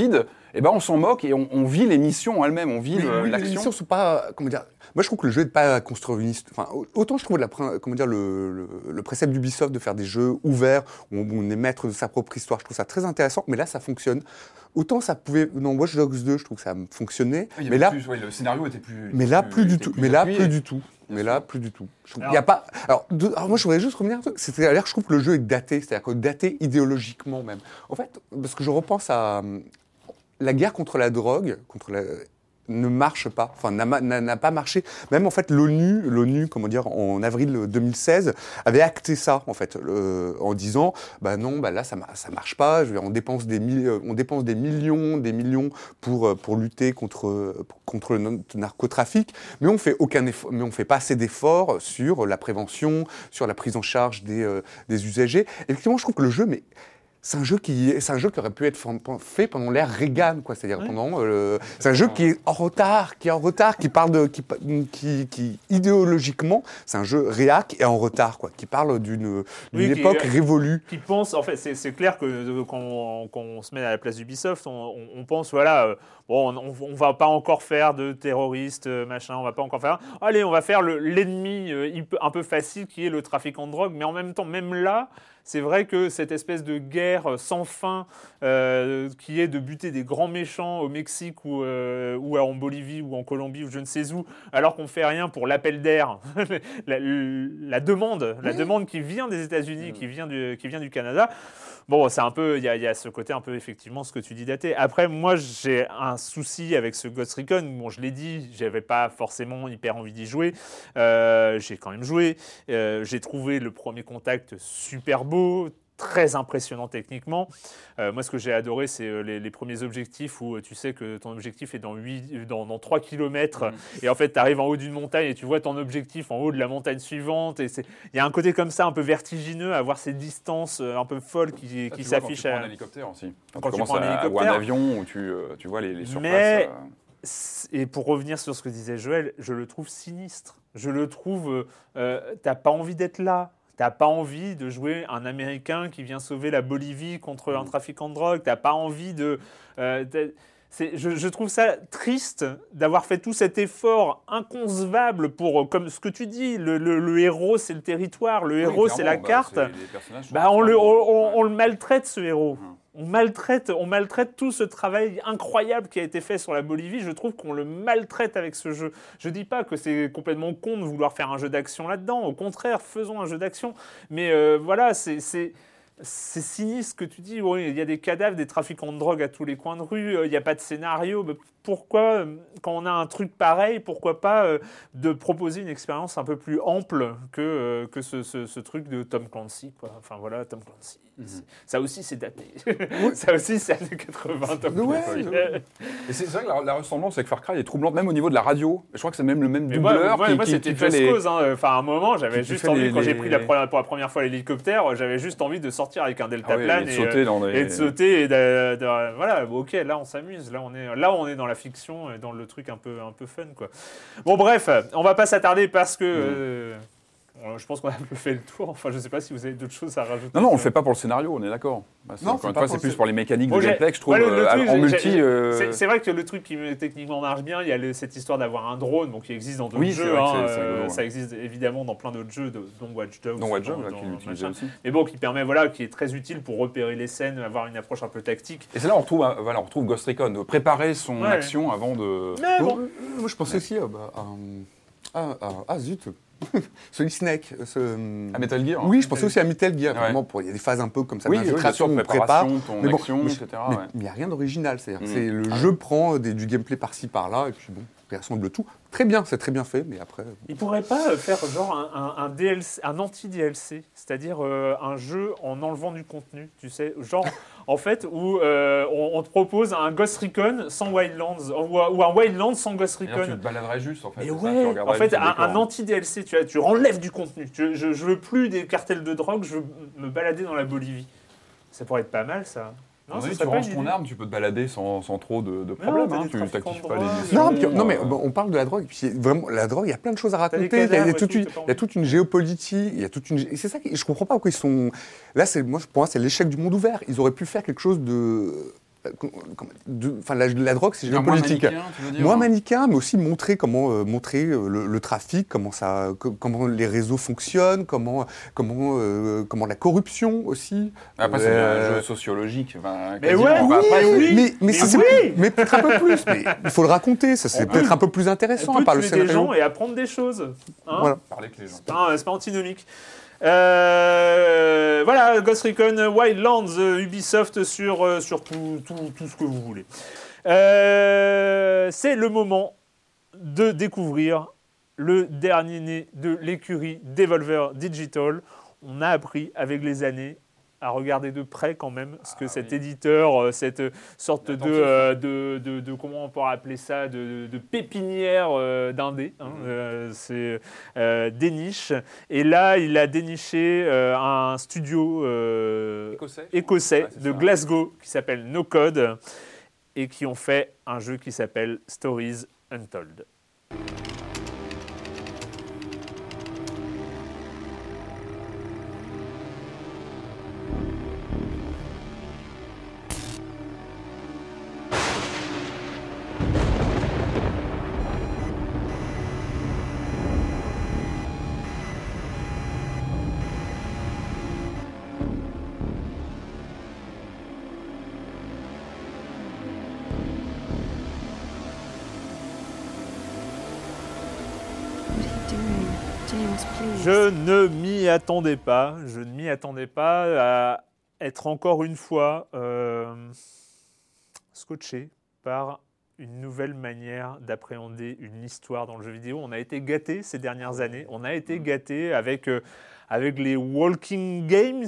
et ben on s'en moque et on, on vit les missions elles-mêmes, on vit Mais le- oui, les l'action. missions sont pas, comment dire. Moi, je trouve que le jeu n'est pas construire une histoire. Enfin, autant je trouve la, prin- comment dire, le, le, le précepte d'Ubisoft de faire des jeux ouverts où on, on est maître de sa propre histoire. Je trouve ça très intéressant, mais là, ça fonctionne. Autant ça pouvait. Non, Watch Dogs deux, je trouve que ça fonctionnait. Ah, il y mais avait là, plus, ouais, le scénario était plus. mais là, plus du était tout. plus Mais là, appuyé. plus du tout. Mais là, plus du tout. Je trouve- Il y a pas. Alors, de- alors, moi, je voudrais juste revenir à un truc. C'est-à-dire que je trouve que le jeu est daté, c'est-à-dire que daté idéologiquement même. En fait, parce que je repense à hum, la guerre contre la drogue, contre la ne marche pas, enfin n'a, ma- n'a, n'a pas marché. Même en fait l'ONU, l'ONU, comment dire, en avril deux mille seize, avait acté ça en fait, euh, en disant, bah non, bah là ça, ma- ça marche pas. Je veux dire, on dépense des mi- on dépense des millions, des millions pour pour lutter contre contre le narcotrafic, mais on fait aucun effort, mais on fait pas assez d'efforts sur la prévention, sur la prise en charge des euh, des usagers. Effectivement, je trouve que le jeu, mais c'est un jeu qui, c'est un jeu qui aurait pu être fait pendant l'ère Reagan, quoi. C'est-à-dire Ouais. pendant, euh, c'est un jeu qui est en retard, qui est en retard, qui parle de, qui, qui, qui idéologiquement, c'est un jeu réac et en retard, quoi. Qui parle d'une, d'une Oui, qui- époque révolue. Qui pense, en fait, c'est, c'est clair que euh, quand, on, quand on se met à la place d'Ubisoft, on, on, on pense, voilà, euh, bon, on, on va pas encore faire de terroristes, euh, machin, on va pas encore faire. Allez, on va faire le, l'ennemi euh, un peu facile qui est le trafiquant de drogue, mais en même temps, même là, c'est vrai que cette espèce de guerre sans fin euh, qui est de buter des grands méchants au Mexique ou, euh, ou en Bolivie ou en Colombie ou je ne sais où, alors qu'on fait rien pour l'appel d'air, la, la demande, la Oui. demande qui vient des États-Unis, qui vient du, qui vient du Canada. Bon, c'est un peu, il y, a- il y a ce côté un peu effectivement ce que tu dis daté. Après, moi, j'ai un souci avec ce Ghost Recon. Bon, je l'ai dit, j'avais pas forcément hyper envie d'y jouer. Euh, j'ai quand même joué. Euh, j'ai trouvé le premier contact super beau, très impressionnant techniquement. Euh, moi, ce que j'ai adoré, c'est euh, les, les premiers objectifs où euh, tu sais que ton objectif est dans, huit, dans, dans trois kilomètres. Et en fait, tu arrives en haut d'une montagne et tu vois ton objectif en haut de la montagne suivante. Et c'est... il y a un côté comme ça, un peu vertigineux, à voir ces distances euh, un peu folles qui, Ça, qui tu vois, s'affichent. Quand tu prends à... un hélicoptère aussi. Quand, Quand tu tu commences prends un à, ou un hélicoptère. avion où tu, euh, tu vois les, les surfaces. Mais- euh, Et pour revenir sur ce que disait Joël, je le trouve sinistre. Je le trouve... Euh, euh, t'as pas envie d'être là. T'as pas envie de jouer un Américain qui vient sauver la Bolivie contre un trafiquant de drogue. T'as pas envie de... euh, t'as- c'est, je, je trouve ça triste d'avoir fait tout cet effort inconcevable pour, comme ce que tu dis, le, le- le héros c'est le territoire, le héros oui, c'est la clairement, bah, carte. c'est- les personnages sont Bah, on, le, on, on- ouais. on le maltraite ce héros. Mhm. On maltraite, on maltraite tout ce travail incroyable qui a été fait sur la Bolivie. Je trouve qu'on le maltraite avec ce jeu. Je dis pas que c'est complètement con de vouloir faire un jeu d'action là-dedans. Au contraire, faisons un jeu d'action. Mais euh, voilà, c'est, c'est, c'est sinistre que tu dis. Oui, il y a des cadavres, des trafiquants de drogue à tous les coins de rue. euh, Il n'y a pas de scénario. Mais pourquoi, euh, quand on a un truc pareil, pourquoi pas euh, de proposer une expérience un peu plus ample que, euh, que ce, ce- ce truc de Tom Clancy, quoi. Enfin voilà, Tom Clancy. C'est- Ça aussi, c'est daté. Ça aussi, c'est années quatre-vingts, Tom Ouais, Clancy. ouais. Et c'est c'est vrai que la, la ressemblance avec Far Cry est troublante, même au niveau de la radio. Je crois que c'est même le même Mais moi, doubleur moi, qui, moi, qui- c'était qui fait Just les. Cause. Hein. Enfin, à un moment, j'avais qui juste fait envie, les- quand j'ai les- pris la première, pour la première fois l'hélicoptère, j'avais juste envie de sortir avec un Ah oui, deltaplane et de et, sauter dans euh, des- et de sauter. Et de, de- voilà, bon, ok, là, on s'amuse. Là, on est, là, on est dans la fiction et dans le truc un peu, un peu fun, quoi. Bon, bref, on va pas s'attarder parce que... euh, euh, je pense qu'on a un peu fait le tour. Enfin, je sais pas si vous avez d'autres choses à rajouter. Non, non, on le fait pas pour le scénario, on est d'accord. Bah, c'est- Non, encore c'est une pas fois, pour c'est le plus pour les mécaniques Bon, de j'ai- gameplay que je trouve ouais, le- le euh, truc, en j'ai- multi. j'ai- euh, C'est, c'est vrai que le truc qui me- techniquement marche bien, il y a le- cette histoire d'avoir un drone, bon, qui existe dans d'autres Oui, c'est jeux. vrai que hein, c'est- c'est euh, rigolo, ça ouais. existe évidemment dans plein d'autres jeux, de- dont Watch Dogs. Dont Watch Dogs, dans- là, dans- qui l'utilisait machin. aussi. Mais bon, qui permet, voilà, qui est très utile pour repérer les scènes, avoir une approche un peu tactique. Et c'est là où on retrouve, euh, voilà, on retrouve Ghost Recon, de préparer son Ouais. action avant de. Mais Bon, bon, euh, moi, je pensais aussi à, bah, à, à- à- ah zut, Solid Snake. Ce, À Metal Gear. Oui, je pensais aussi à Metal Gear. Ouais. Vraiment, pour, il y a des phases un peu comme ça Oui, oui, bien d'infiltration, sûr, on prépare. préparation, ton Mais bon, action, mais et je- cetera. Mais ouais. il n'y a rien d'original. C'est-à-dire, Mm. c'est le Ah jeu prend des- du gameplay par-ci par-là et puis bon, il rassemble tout. Très bien, c'est très bien fait, mais après. bon. ils pourraient pas euh, faire genre un, un- un D L C, un anti-D L C, c'est-à-dire euh, un jeu en enlevant du contenu, tu sais, genre en fait où euh, on, on te propose un Ghost Recon sans Wildlands ou, ou un Wildlands sans Ghost Et alors, tu Recon. te baladerais juste en fait. Mais c'est ça, tu ouais, regarderais en fait, juste le un, décor. un anti-D L C, tu, vois, tu enlèves du contenu. Tu- je, je veux plus des cartels de drogue, je veux me balader dans la Bolivie. Ça pourrait être pas mal, ça. À un moment ça donné, serait tu pas ranges une ton idée. arme, tu peux te balader sans, sans trop de, de non, problèmes. t'as hein, des tu trafiquants t'actives de pas les drogue. missions. Non, puis- non, mais euh, bon, on parle de la drogue, et puis vraiment, la drogue, il y a plein de choses à T'as des raconter. Il y a, il y a cadavres et toute tout, une, t'as pas il y a toute une géopolitique, il y a toute une. Et c'est ça, qui, je comprends pas pourquoi ils sont. Là, c'est moi, pour moi, c'est l'échec du monde ouvert. Ils auraient pu faire quelque chose de de, enfin, la, la drogue, c'est Genre moins géopolitique. manichéen, tu veux dire, Moins hein. manichéen, mais aussi montrer comment euh, montrer euh, le, le trafic, comment ça, co- comment les réseaux fonctionnent, comment comment euh, comment la corruption aussi. Après, c'est Euh, un jeu sociologique. Enfin, Mais quasiment. ouais, Enfin, après, oui, c'est- oui. Mais, mais, Mais si c'est- oui. mais peut-être un peu plus. Mais il faut le raconter. Ça, c'est On peut-être peut- un peu plus On intéressant peut par le tuer des scénario. gens et apprendre des choses. Hein. Voilà. Parler avec les gens. C'est pas, c'est pas antinomique. Euh, voilà, Ghost Recon Wildlands, euh, Ubisoft sur, euh, sur tout, tout, tout ce que vous voulez. Euh, c'est le moment de découvrir le dernier né de l'écurie Devolver Digital. On a appris avec les années à regarder de près quand même ce que Ah, cet oui. éditeur, euh, cette sorte de, Attentif. euh, de, de, de- comment on pourrait appeler ça, de, de pépinière euh, d'indé, hein, Mhm. euh, c'est euh, déniche. Et là, il a déniché euh, un studio euh, Écossais. écossais Ouais, c'est de ça. Glasgow qui s'appelle No Code et qui ont fait un jeu qui s'appelle Stories Untold. What are you doing? James, please. Je ne m'y attendais pas, je ne m'y attendais pas à être encore une fois euh, scotché par une nouvelle manière d'appréhender une histoire dans le jeu vidéo. On a été gâtés ces dernières années, on a été gâtés avec, euh, avec les walking games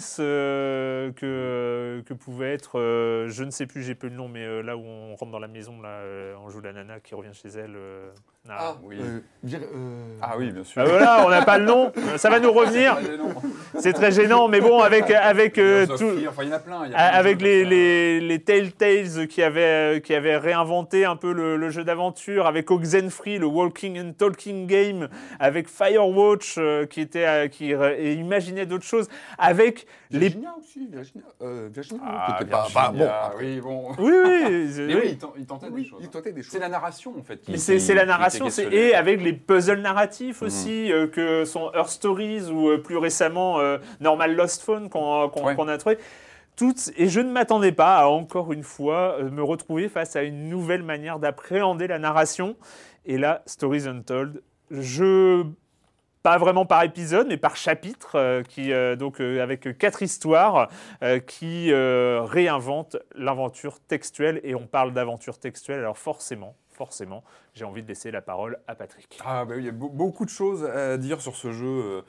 euh, que, que pouvait être, euh, je ne sais plus, j'ai plus le nom, mais euh, là où on rentre dans la maison, là, euh, on joue la nana qui revient chez elle. euh, Ah, oui. euh, dire, euh, Ah oui, bien sûr. Ah, voilà, on n'a pas le nom, ça va nous revenir. C'est très gênant, mais bon, avec, avec, euh, Gears of tout- Fear, enfin, il y en a plein. il y a plein de avec jeux les, comme ça. les, les Telltales qui avaient, qui avaient réinventé un peu le, le jeu d'aventure, avec Oxenfree, le Walking and Talking Game, avec Firewatch euh, qui, était, euh, qui euh, et imaginait d'autres choses, avec les... Virginia aussi, Virginia. Euh, Virginia, Ah, qui était pas- Virginia, pas- bon, après, oui, bon. Oui, oui, c'est- Mais oui. oui, il tent- il tentait des oui, choses. il tentait des choses. C'est la narration, en fait. Qui, Mais c'est qui- c'est la qui était narration, c'est, questionnée. et avec les puzzles narratifs aussi, euh, que sont Her Stories ou euh, plus récemment euh, Normal Lost Phone qu'on qu'on- Ouais. qu'on a trouvé. Toutes, et je ne m'attendais pas à encore une fois euh, me retrouver face à une nouvelle manière d'appréhender la narration. Et là, Stories Untold, je... pas vraiment par épisode, mais par chapitre, euh, qui, euh, donc, euh, avec quatre histoires euh, qui euh, réinventent l'aventure textuelle. Et on parle d'aventure textuelle, alors forcément, forcément, j'ai envie de laisser la parole à Patrick. Ah bah oui, il y a be- beaucoup de choses à dire sur ce jeu. euh,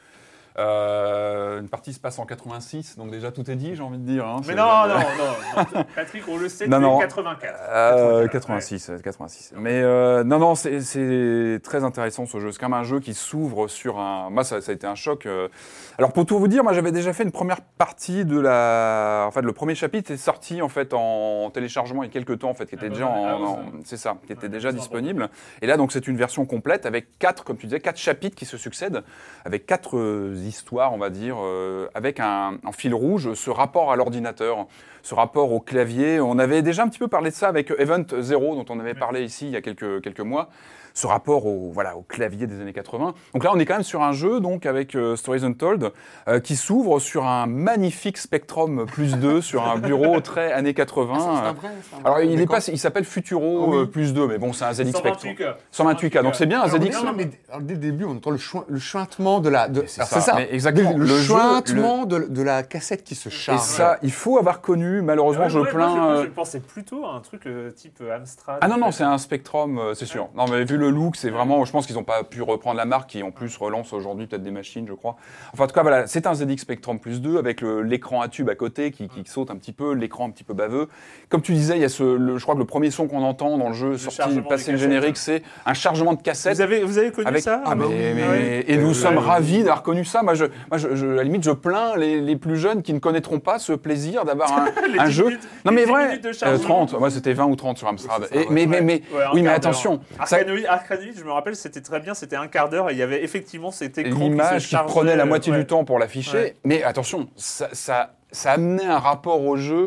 euh, une partie se passe en quatre-vingt-six, donc déjà tout est dit, j'ai envie de dire. hein. Mais C'est- non, non, non, non. Patrick, on le sait, Non, tu non. es quatre-vingt-quatre. Euh, quatre-vingt-six, euh, quatre-vingt-six. Mais euh, non, non, c'est- c'est très intéressant ce jeu. C'est quand même un jeu qui s'ouvre sur un. Moi, ça, ça a été un choc. euh. Alors pour tout vous dire, moi j'avais déjà fait une première partie de la. En fait, le premier chapitre est sorti en fait en téléchargement il y a quelques temps, en fait, qui était Ah bah déjà ouais, en. ah ouais, en- C'est ça, qui était déjà disponible. Et là, donc, c'est une version complète avec quatre, comme tu disais, quatre chapitres qui se succèdent, avec quatre euh, histoires, on va dire, euh, avec un, en fil rouge ce rapport à l'ordinateur, ce rapport au clavier. On avait déjà un petit peu parlé de ça avec Event Zero, dont on avait parlé ici il y a quelques, quelques mois. Ce rapport au, voilà, au clavier des années quatre-vingts. Donc là, on est quand même sur un jeu donc, avec euh, Stories Untold euh, qui s'ouvre sur un magnifique Spectrum plus deux, sur un bureau très années quatre-vingts. Ah, c'est un vrai, c'est un vrai. Alors, il, est D'accord. pas, il s'appelle Futuro Ah oui. euh, plus deux, mais bon, c'est un Z X cent vingt-huit Spectrum. K. cent vingt-huit K, donc c'est bien un Alors, Z X. non, mais dès, alors, dès le début, on entend le, choin- le chuintement de la. De, c'est alors, ça, c'est ça. mais exactement. Le, Le jeu, chuintement de, de la cassette qui se Et charge. ça, il faut avoir connu, malheureusement, Ouais, je ouais, plains. moi, je, euh, je pensais plutôt à un truc euh, type euh, Amstrad. Ah non, en non, fait. c'est un Spectrum, euh, c'est sûr. Non, mais vu le look, c'est vraiment. Je pense qu'ils n'ont pas pu reprendre la marque, qui en plus relance aujourd'hui peut-être des machines, je crois. Enfin, en tout cas, voilà, c'est un Z X Spectrum plus deux avec le- l'écran à tube à côté qui, qui saute un petit peu, l'écran un petit peu baveux. Comme tu disais, il y a ce, le- je crois que le premier son qu'on entend dans le jeu, sorti, chargement passé des le générique, c'est un chargement de cassette. Vous avez, vous avez connu Avec... ça Ah, mais, mais- Ah ouais. Et nous Euh, sommes ouais. ravis d'avoir connu ça. Moi, je, moi je, je- à la limite, je plains les, les plus jeunes qui ne connaîtront pas ce plaisir d'avoir un, Les un dix jeu. minutes- non, les mais dix vrai, minutes de euh, chargement. trente. Moi, c'était vingt ou trente sur Amstrad. C'est ça, Et- mais, mais, mais, Ouais, un oui, mais quart attention. d'heure. ça- Arkanoid, Arkanoid, je me rappelle, c'était très bien, c'était un quart d'heure et il y avait effectivement cet écran qui se L'image qui chargeait, prenait la moitié ouais. du temps pour l'afficher. Ouais. Mais attention, ça, ça, ça amenait un rapport au jeu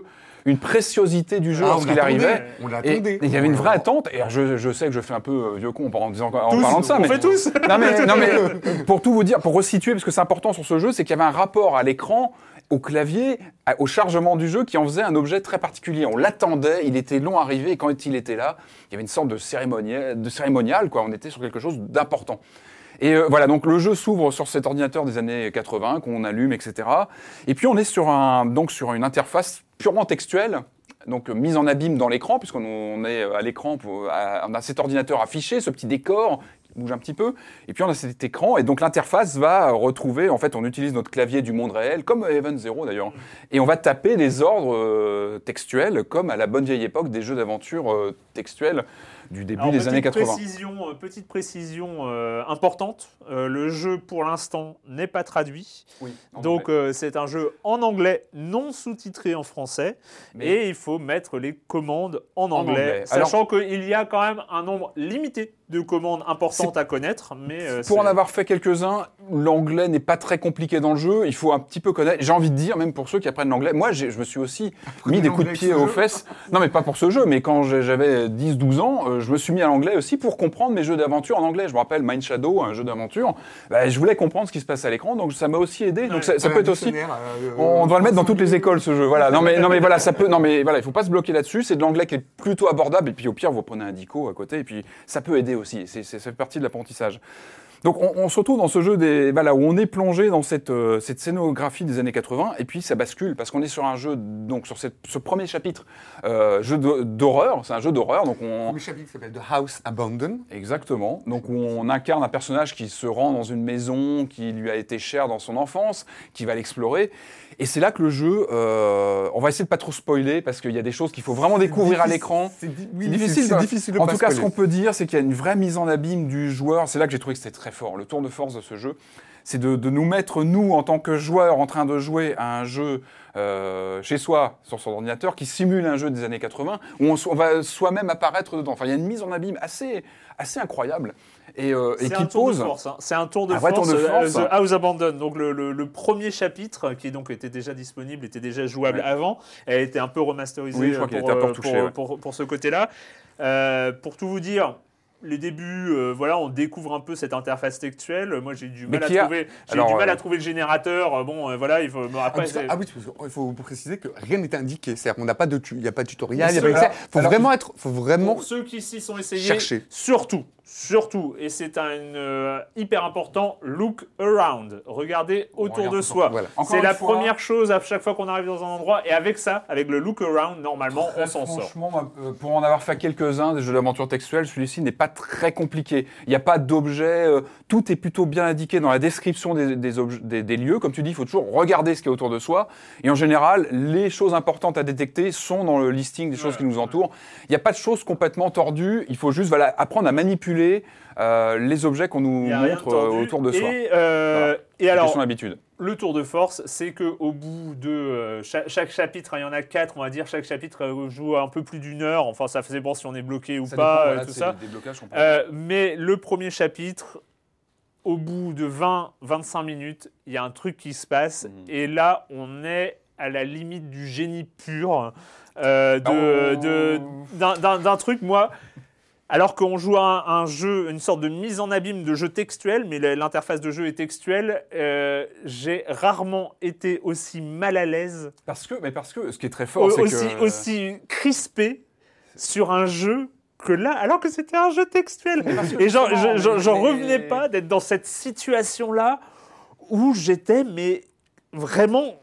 une préciosité du jeu Ah, on lorsqu'il l'attendait, arrivait. on Et l'attendait. et il y avait une vraie attente. Et je, je sais que je fais un peu vieux con en, disant, en Tous, parlant de ça, on mais fait tous. non mais, non mais pour tout vous dire, pour resituer, parce que c'est important sur ce jeu, c'est qu'il y avait un rapport à l'écran, au clavier, à- au chargement du jeu qui en faisait un objet très particulier. On l'attendait, il était long à arriver, et quand il était là, il y avait une sorte de cérémonial, de cérémonial quoi. On était sur quelque chose d'important. Et euh, voilà, donc le jeu s'ouvre sur cet ordinateur des années quatre-vingts qu'on allume, et cetera. Et puis on est sur un, donc sur une interface purement textuelle. Donc euh, mise en abîme dans l'écran, puisqu'on on est à l'écran, pour- à- on a cet ordinateur affiché, ce petit décor qui bouge un petit peu, et puis on a cet écran, et donc l'interface va retrouver, en fait on utilise notre clavier du monde réel, comme Even Zero d'ailleurs, et on va taper des ordres euh, textuels, comme à la bonne vieille époque des jeux d'aventure euh, textuels du début Alors, des petite années quatre-vingts. Précision, euh, petite précision euh, importante, euh, le jeu pour l'instant n'est pas traduit, Oui, en donc anglais. euh, c'est un jeu en anglais non sous-titré en français, Mais- et il faut mettre les commandes en anglais, anglais. sachant qu'il y a quand même un nombre limité de commandes importantes à connaître, mais euh, Pour en c'est- avoir fait quelques-uns, l'anglais n'est pas très compliqué dans le jeu. Il faut un petit peu connaître. J'ai envie de dire, même pour ceux qui apprennent l'anglais, moi, j'ai- je me suis aussi mis des coups de l'anglais pied avec ce aux jeu fesses. Non, mais pas pour ce jeu, mais quand j'ai- j'avais dix douze ans, euh, je me suis mis à l'anglais aussi pour comprendre mes jeux d'aventure en anglais. Je me rappelle Mind Shadow, un jeu d'aventure. Bah, je voulais comprendre ce qui se passe à l'écran, donc ça m'a aussi aidé. Donc ça, ça peut être aussi. On doit le mettre dans toutes les écoles, ce jeu. Voilà. Non mais non mais voilà, ça peut. Non mais voilà, il faut pas se bloquer là-dessus. C'est de l'anglais qui est plutôt abordable. Et puis au pire, vous prenez un dico à côté. Et puis ça peut aider aussi. C'est, c'est, ça fait partie de l'apprentissage. Donc on, on se retrouve dans ce jeu des, voilà, où on est plongé dans cette, euh, cette scénographie des années quatre-vingts, et puis ça bascule parce qu'on est sur un jeu, donc sur cette, ce premier chapitre, euh, jeu de- d'horreur. C'est un jeu d'horreur, donc on. Le chapitre s'appelle The House Abandoned. Exactement. Donc où on incarne un personnage qui se rend dans une maison qui lui a été chère dans son enfance, qui va l'explorer. Et c'est là que le jeu, euh, on va essayer de pas trop spoiler parce qu'il y a des choses qu'il faut vraiment découvrir à l'écran. C'est di- C'est oui, difficile. c'est de- difficile de en pas tout cas, ce spoiler. qu'on peut dire, c'est qu'il y a une vraie mise en abîme du joueur. C'est là que j'ai trouvé que c'était très fort. Le tour de force de ce jeu, c'est de, de nous mettre, nous, en tant que joueurs, en train de jouer à un jeu euh, chez soi, sur son ordinateur, qui simule un jeu des années quatre-vingts, où on, so- on va soi-même apparaître dedans. Enfin, il y a une mise en abîme assez, assez incroyable. Et, euh, et C'est qui un tour pose... de force. hein. C'est un tour de Un vrai force. tour de euh, force. The House Abandoned. Donc le, le- le premier chapitre, qui donc était déjà disponible, était déjà jouable Ouais. avant. Elle a été un peu remasterisée Oui, je crois pour, qu'il a été encore euh, touché, pour, ouais. pour- pour ce côté-là. Euh, pour tout vous dire. Les débuts, euh, voilà, on découvre un peu cette interface textuelle. Moi, j'ai du Mais mal, à qui a- trouver, j'ai Alors, du mal euh, à trouver le générateur. Euh, Bon, euh, voilà, il faut. bon, Ah, après, tout ça- c'est- ah oui, parce que- il faut préciser que rien n'est indiqué. C'est-à-dire qu'on n'a pas de tu- il n'y a pas de tutoriel, il Mais n'y a pas ce- d'essai. alors- faut alors- vraiment être, faut vraiment Pour ceux qui s'y sont essayés, chercher. surtout, surtout, et c'est un euh, hyper important, look around. Regardez autour regarde de tout soi. Voilà. Encore C'est une la fois- première chose à chaque fois qu'on arrive dans un endroit. Et avec ça, avec le look around, normalement, on s'en sort. Franchement, euh, pour en avoir fait quelques-uns des jeux d'aventure textuels, celui-ci n'est pas très compliqué. Il n'y a pas d'objet, euh, tout est plutôt bien indiqué dans la description des, des, obje- des- des lieux. Comme tu dis, il faut toujours regarder ce qu'il y a autour de soi. Et en général, les choses importantes à détecter sont dans le listing des choses Ouais, qui nous entourent. Il n'y a pas de choses complètement tordues. Il faut juste voilà, apprendre à manipuler euh, les objets qu'on nous Il y a rien de montre euh, tordu. autour de soi. Et, euh, Voilà. et C'est une alors, question d'habitude. le tour de force, c'est qu'au bout de euh, cha- chaque chapitre, hein, il y en a quatre, on va dire, chaque chapitre euh, joue un peu plus d'une heure. Enfin, ça faisait bon si on est bloqué ou pas, euh, tout ça. Euh, mais le premier chapitre, au bout de vingt à vingt-cinq minutes, il y a un truc qui se passe. Mhm. Et là, on est à la limite du génie pur. euh, de, Oh. de- d'un, d'un- d'un truc, moi, alors qu'on joue à un, un jeu, une sorte de mise en abîme de jeu textuel, mais la- l'interface de jeu est textuelle, euh, j'ai rarement été aussi mal à l'aise, Parce que, mais parce que ce qui est très fort, au- c'est aussi, que... aussi crispé sur un jeu que là, alors que c'était un jeu textuel. Et j'en, justement, je- j'en- mais- j'en mais- revenais pas d'être dans cette situation-là où j'étais, mais vraiment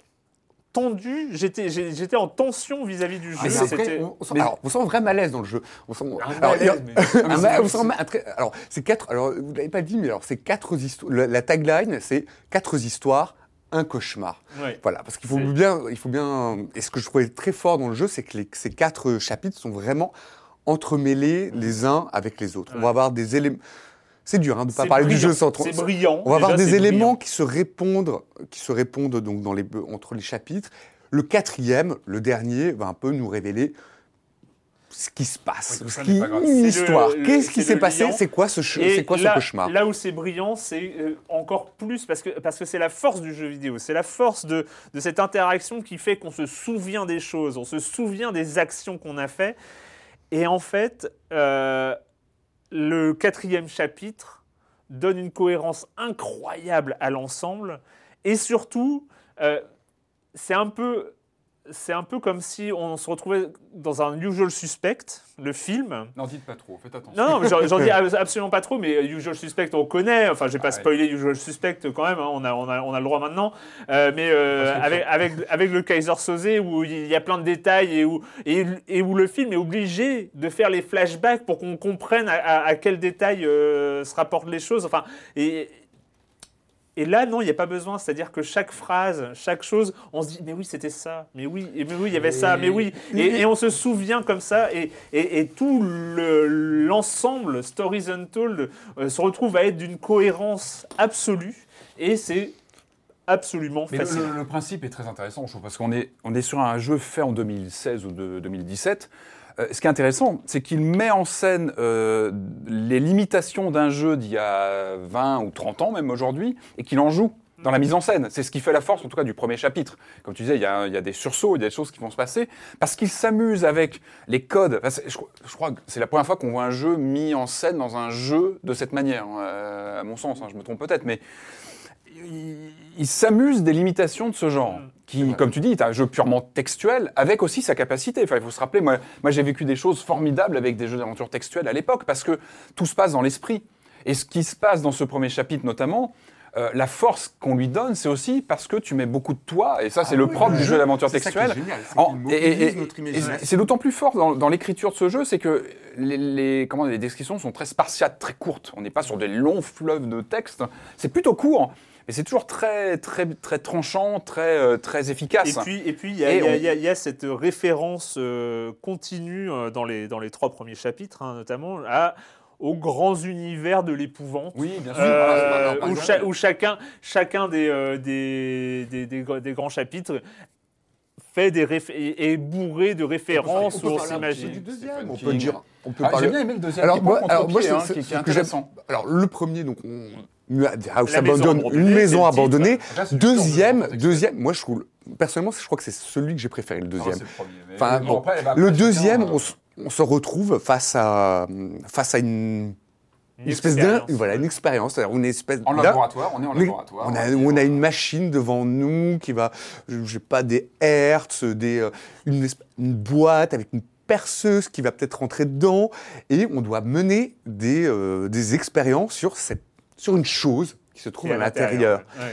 tendu, j'étais, j'ai- j'étais en tension vis-à-vis du jeu. Mais C'était- après, on, on sent, mais- alors, on sent un vrai malaise dans le jeu. On sent, Un alors, il y a- malaise, mais- un ma- on sent un très- alors, c'est quatre. Alors, vous l'avez pas dit, mais alors, c'est quatre histoires. La, la tagline, c'est quatre histoires, un cauchemar. Ouais. Voilà, parce qu'il faut C'est- bien, il faut bien. Et ce que je trouvais très fort dans le jeu, c'est que les- ces quatre chapitres sont vraiment entremêlés les uns avec les autres. On Ouais. va avoir des éléments. C'est dur hein, de ne pas C'est parler du brillant. jeu sans trop. C'est brillant. On va avoir Déjà, des c'est éléments brillant. qui se répondent, qui se répondent donc dans les, entre les chapitres. Le quatrième, le dernier, va un peu nous révéler ce qui se passe, Oui, tout ce ça qui, n'est pas grave. une C'est le- histoire. le- Qu'est-ce c'est qui le s'est passé? liant. C'est quoi ce, ch- Et c'est quoi là, ce cauchemar? Là où c'est brillant, c'est euh, encore plus parce que parce que c'est la force du jeu vidéo, c'est la force de, de cette interaction qui fait qu'on se souvient des choses, on se souvient des actions qu'on a fait. Et en fait, euh, le quatrième chapitre donne une cohérence incroyable à l'ensemble. Et surtout, euh, c'est un peu... C'est un peu comme si on se retrouvait dans un Usual Suspect, le film. Non, dites pas trop, faites attention. Non, non, mais j'en, j'en dis absolument pas trop, mais Usual Suspect, on connaît. Enfin, je vais pas Ah ouais. spoiler Usual Suspect quand même, hein, on, a, on, a, on a le droit maintenant. Euh, mais euh, avec, avec, avec le Kaiser Soze, où il y a plein de détails et où, et, et où le film est obligé de faire les flashbacks pour qu'on comprenne à, à, à quel détail euh, se rapportent les choses. Enfin, et, Et là, non, il n'y a pas besoin. C'est-à-dire que chaque phrase, chaque chose, on se dit, mais oui, c'était ça. Mais oui, et mais oui, il y avait ça. Mais oui. Et, et on se souvient comme ça. Et, et, et tout le, l'ensemble, Stories Untold, euh, se retrouve à être d'une cohérence absolue. Et c'est absolument Mais le, fascinant. le- le principe est très intéressant, je trouve, parce qu'on est, on est sur un jeu fait en deux mille seize ou de, deux mille dix-sept. Euh, ce qui est intéressant, c'est qu'il met en scène euh, les limitations d'un jeu d'il y a vingt ou trente ans, même aujourd'hui, et qu'il en joue dans la mise en scène. C'est ce qui fait la force, en tout cas, du premier chapitre. Comme tu disais, il y a, il y a des sursauts, il y a des choses qui vont se passer, parce qu'il s'amuse avec les codes. Enfin, c'est- je, je crois que c'est la première fois qu'on voit un jeu mis en scène dans un jeu de cette manière, euh, à mon sens, hein, je me trompe peut-être, mais il, il s'amuse des limitations de ce genre, qui, comme tu dis, est un jeu purement textuel, avec aussi sa capacité. Enfin, il faut se rappeler, moi, moi j'ai vécu des choses formidables avec des jeux d'aventure textuels à l'époque, parce que tout se passe dans l'esprit. Et ce qui se passe dans ce premier chapitre notamment, euh, la force qu'on lui donne, c'est aussi parce que tu mets beaucoup de toi, et ça c'est Ah le oui, propre le du jeu, jeu d'aventure c'est ça qui est textuelle. génial, c'est En- qu'il mobilise et- et- notre et- imagination. et c'est d'autant plus fort dans, dans l'écriture de ce jeu, c'est que les, les, comment, les descriptions sont très spartiates, très courtes. On n'est pas sur des longs fleuves de texte, c'est plutôt court. Mais c'est toujours très, très, très tranchant, très, euh, très efficace. Et puis, et puis, il y a, Et il y a- on- il y a- il y a cette référence euh, continue euh, dans les dans les trois premiers chapitres, hein, notamment à aux grands univers de l'épouvante. Oui, bien sûr. Euh, Voilà, c'est pas- où, pas- cha- où chacun, chacun des, euh, des, des, des, gr- des grands chapitres fait des réf- est est bourré de références On peut où on parler un petit peu s'imagine. du deuxième. Stephen On King. peut dire. On peut Ah, parler. j'ai bien aimé le deuxième. Alors qui moi, prend alors moi, contre-pied, je- hein, c'est- qui, qui est ce que j'aime- intéressant. Alors le premier, donc on House La abandonne maison abandonnée, une c'est maison le titre. abandonnée. Déjà, c'est le Deuxième, genre de deuxième. Moi, je trouve personnellement, je crois que c'est celui que j'ai préféré, le Non, deuxième. c'est le premier, mais Enfin, bon, bon, après, bah, le après, deuxième, chacun, on, se- on se retrouve face à face à une, Une espèce d'un, expérience. voilà, une expérience, c'est-à-dire une espèce En d'un- laboratoire, on est en Oui, laboratoire. on a, va dire, on a euh, une machine devant nous qui va, je je sais pas, des hertz, des, euh, une, esp- une boîte avec une perceuse qui va peut-être rentrer dedans, et on doit mener des, euh, des expériences sur, cette, sur une chose qui se trouve Qui est à l'intérieur. ouais.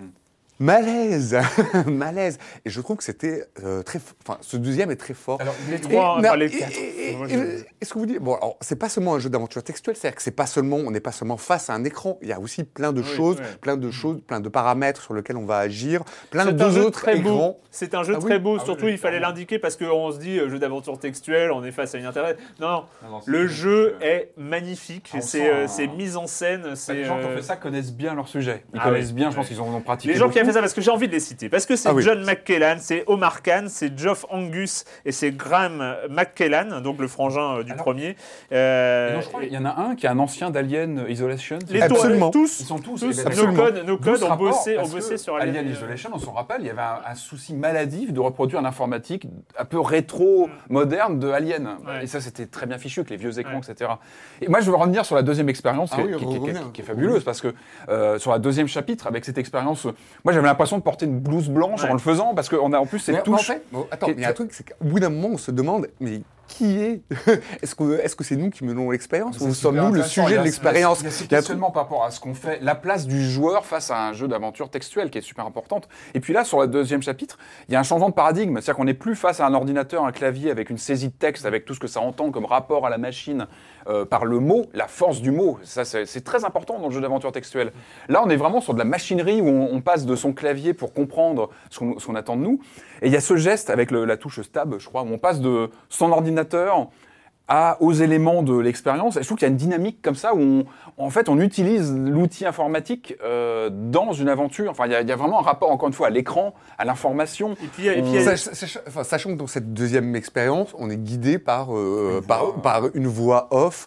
Malaise, malaise. Et je trouve que c'était euh, très, f- enfin, ce deuxième est très fort. Alors, Les Et- trois, mais- enfin, les et- quatre. et- Moi, et- je- Est-ce que vous dites, bon, alors c'est pas seulement un jeu d'aventure textuelle, c'est-à-dire que c'est pas seulement, on n'est pas seulement face à un écran. Il y a aussi plein de Oui, choses, oui. plein de choses, plein de paramètres sur lesquels on va agir, plein C'est de un jeu autres très beau. écrans. C'est un jeu Ah oui. très beau. Ah oui, Surtout, oui, il fallait clairement. l'indiquer parce qu'on se dit euh, jeu d'aventure textuelle, on est face à une internet. Non, non. Non, non, c'est- Le jeu c'est- est magnifique. Ah, on C'est sent euh, un- c'est mise en scène. C'est Les gens qui ont euh, fait ça connaissent bien leur sujet. Ils Ah connaissent oui, bien, je pense oui. qu'ils en ont pratiqué. Les gens qui ont beaucoup. fait ça, parce que j'ai envie de les citer, parce que c'est Ah oui. John McKellan, c'est Omar Khan, c'est Geoff Angus et c'est Graham McKellan, donc le frangin euh, du Alors- premier. Et Euh, donc, je crois qu'il y en a un qui est un ancien d'Alien Isolation. les Absolument. tous, Ils sont tous. tous, et ben, nos Absolument. codes, nos D'où codes ce ont rapport, bossé, ont parce bossé que sur Alien Alien. Isolation, on s'en rappelle, il y avait un, un souci maladif de reproduire un informatique un peu rétro-moderne de Alien. Ouais. Et ça, c'était très bien fichu avec les vieux écrans, Ouais. et cetera. Et moi, je veux revenir sur la deuxième expérience Ah qui, est- oui, qui- qui- qui- revenez. qui est fabuleuse, parce que euh, sur la deuxième chapitre, avec cette expérience, euh, moi, j'avais l'impression de porter une blouse blanche Ouais. en le faisant, parce qu'on a en plus cette Mais, mais en touche. fait, bon, attends, qui est il y a un très- truc, c'est qu'au bout d'un moment, on se demande, mais qui est Est-ce que est-ce que c'est nous qui menons l'expérience ou C'est sommes-nous super le intéressant. Il y sujet a- de l'expérience Il y a ce Il y a un truc- questionnement par rapport à ce qu'on fait, la place du joueur face à un jeu d'aventure textuel qui est super importante. Et puis là, sur le deuxième chapitre, il y a un changement de paradigme. C'est-à-dire qu'on n'est plus face à un ordinateur, un clavier avec une saisie de texte, avec tout ce que ça entend comme rapport à la machine euh, par le mot, la force du mot. Ça, c'est, c'est très important dans le jeu d'aventure textuel. Là, on est vraiment sur de la machinerie où on, on passe de son clavier pour comprendre ce qu'on, ce qu'on attend de nous. Et il y a ce geste avec le- la touche stab, je crois, où on passe de son ordinateur à, aux éléments de l'expérience. Et je trouve qu'il y a une dynamique comme ça où, on, en fait, on utilise l'outil informatique euh, dans une aventure. Enfin, il y, a, il y a vraiment un rapport, encore une fois, à l'écran, à l'information. Et puis, et puis, On... Sach, sach, enfin, sachant que dans cette deuxième expérience, on est guidé par, euh, par, par une voix off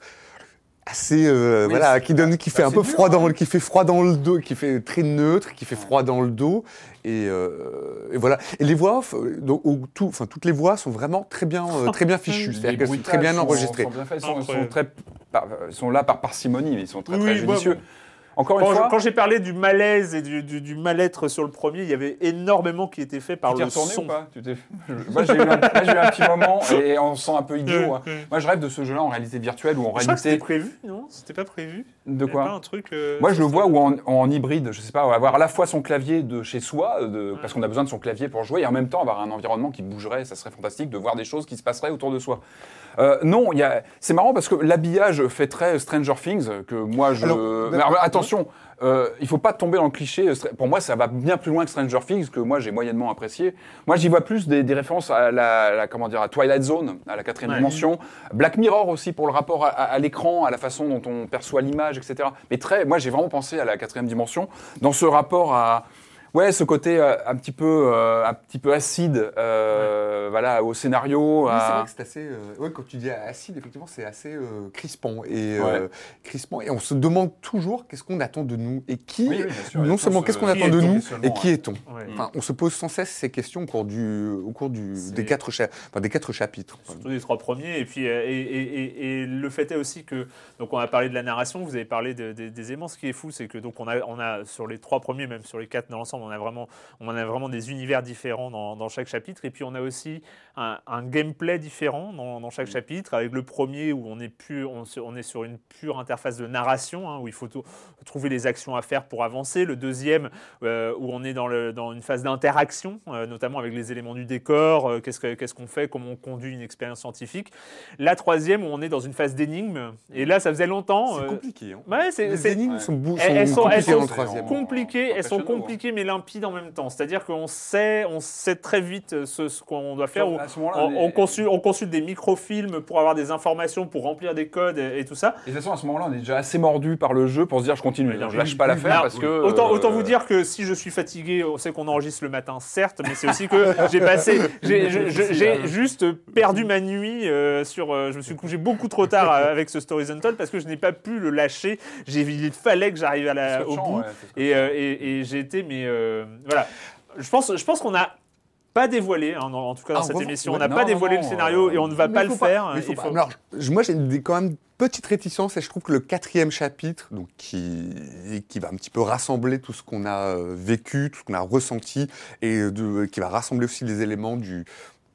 assez euh, oui, voilà qui donne qui fait un peu dur, froid dans hein. qui fait froid dans le dos, qui fait très neutre, qui fait froid dans le dos et, euh, et voilà et les voix off donc tout enfin toutes les voix sont vraiment très bien euh, très bien fichues, c'est-à-dire qu'elles sont très bien enregistrées. Sont, sont bien faits, sont, sont très par, sont là par parcimonie, mais ils sont très oui, très judicieux. Bon, bon. Encore une quand fois, je, quand j'ai parlé du malaise et du, du, du mal-être sur le premier, il y avait énormément qui était fait par tu le son. Ou pas tu t'es... Moi, j'ai eu, un, j'ai eu un petit moment et on se sent un peu idiot. Hein. Moi, je rêve de ce jeu-là en réalité virtuelle ou en je réalité. C'était prévu, non ? C'était pas prévu. De quoi ? Pas un truc. Euh, Moi, je le vois ou en, en hybride. Je sais pas, avoir à la fois son clavier de chez soi, de, ouais. parce qu'on a besoin de son clavier pour jouer, et en même temps avoir un environnement qui bougerait. Ça serait fantastique de voir des choses qui se passeraient autour de soi. Euh, non, y a... c'est marrant parce que l'habillage fait très Stranger Things, que moi je... Alors, mais alors, attention, euh, il ne faut pas tomber dans le cliché. Pour moi, ça va bien plus loin que Stranger Things, que moi j'ai moyennement apprécié. Moi, j'y vois plus des, des références à la, la, comment dire, à Twilight Zone, à la quatrième ouais. dimension. Black Mirror aussi, pour le rapport à, à, à l'écran, à la façon dont on perçoit l'image, et cetera. Mais très, moi, j'ai vraiment pensé à la quatrième dimension, dans ce rapport à... Ouais, ce côté euh, un petit peu, euh, un petit peu acide, euh, ouais. voilà, au scénario. Oui, à... c'est vrai que c'est assez. Euh, ouais, quand tu dis acide, effectivement, c'est assez euh, crispant et ouais. euh, crispant. Et on se demande toujours qu'est-ce qu'on attend de nous et qui. Oui, oui, sûr, non seulement qu'est-ce qu'on attend de nous et qui ouais. est-on. Ouais. Enfin, on se pose sans cesse ces questions au cours du, au cours du, des quatre, cha- enfin, des quatre chapitres. Surtout des trois premiers. Et puis, et, et, et, et le fait est aussi que, donc, on a parlé de la narration, vous avez parlé de, de, des aimants. Ce qui est fou, c'est que donc on a, on a sur les trois premiers, même sur les quatre dans l'ensemble. On a vraiment, on a vraiment des univers différents dans, dans chaque chapitre. Et puis, on a aussi un, un gameplay différent dans, dans chaque chapitre. Avec le premier où on est, pur, on, on est sur une pure interface de narration, hein, où il faut tout, trouver les actions à faire pour avancer. Le deuxième euh, où on est dans, le, dans une phase d'interaction, euh, notamment avec les éléments du décor. Euh, qu'est-ce, que, qu'est-ce qu'on fait, comment on conduit une expérience scientifique. La troisième où on est dans une phase d'énigme. Et là, ça faisait longtemps. C'est euh, compliqué. Hein. Ouais, c'est, les c'est, énigmes sont, bou- elles, elles sont, elles sont compliquées. compliquées, elles sont compliquées mais limpides en même temps. C'est-à-dire qu'on sait, on sait très vite ce, ce qu'on doit faire. On, on, les... on, consulte, on consulte des microfilms pour avoir des informations, pour remplir des codes et, et tout ça. Et de toute façon, à ce moment-là, on est déjà assez mordu par le jeu pour se dire je continue. Je lâche pas l'affaire parce que. Autant, autant vous dire que si je suis fatigué, on sait qu'on enregistre le matin, certes, mais c'est aussi que j'ai passé, j'ai, j'ai, j'ai, j'ai juste perdu ma nuit euh, sur. Euh, je me suis couché beaucoup trop tard avec ce Stories Untold parce que je n'ai pas pu le lâcher. J'ai, il fallait que j'arrive à la, au bout. Ouais, et, euh, et, et j'ai été, mais euh, voilà. Je pense, je pense qu'on n'a pas dévoilé, hein, en, en tout cas dans ah, cette vraiment, émission, ouais, on n'a pas dévoilé non, le scénario euh, et on ne va pas le pas, faire. Mais faut il faut... Alors, je, moi, j'ai des, quand même petite réticence et je trouve que le quatrième chapitre, donc qui, qui va un petit peu rassembler tout ce qu'on a vécu, tout ce qu'on a ressenti et de, qui va rassembler aussi les éléments du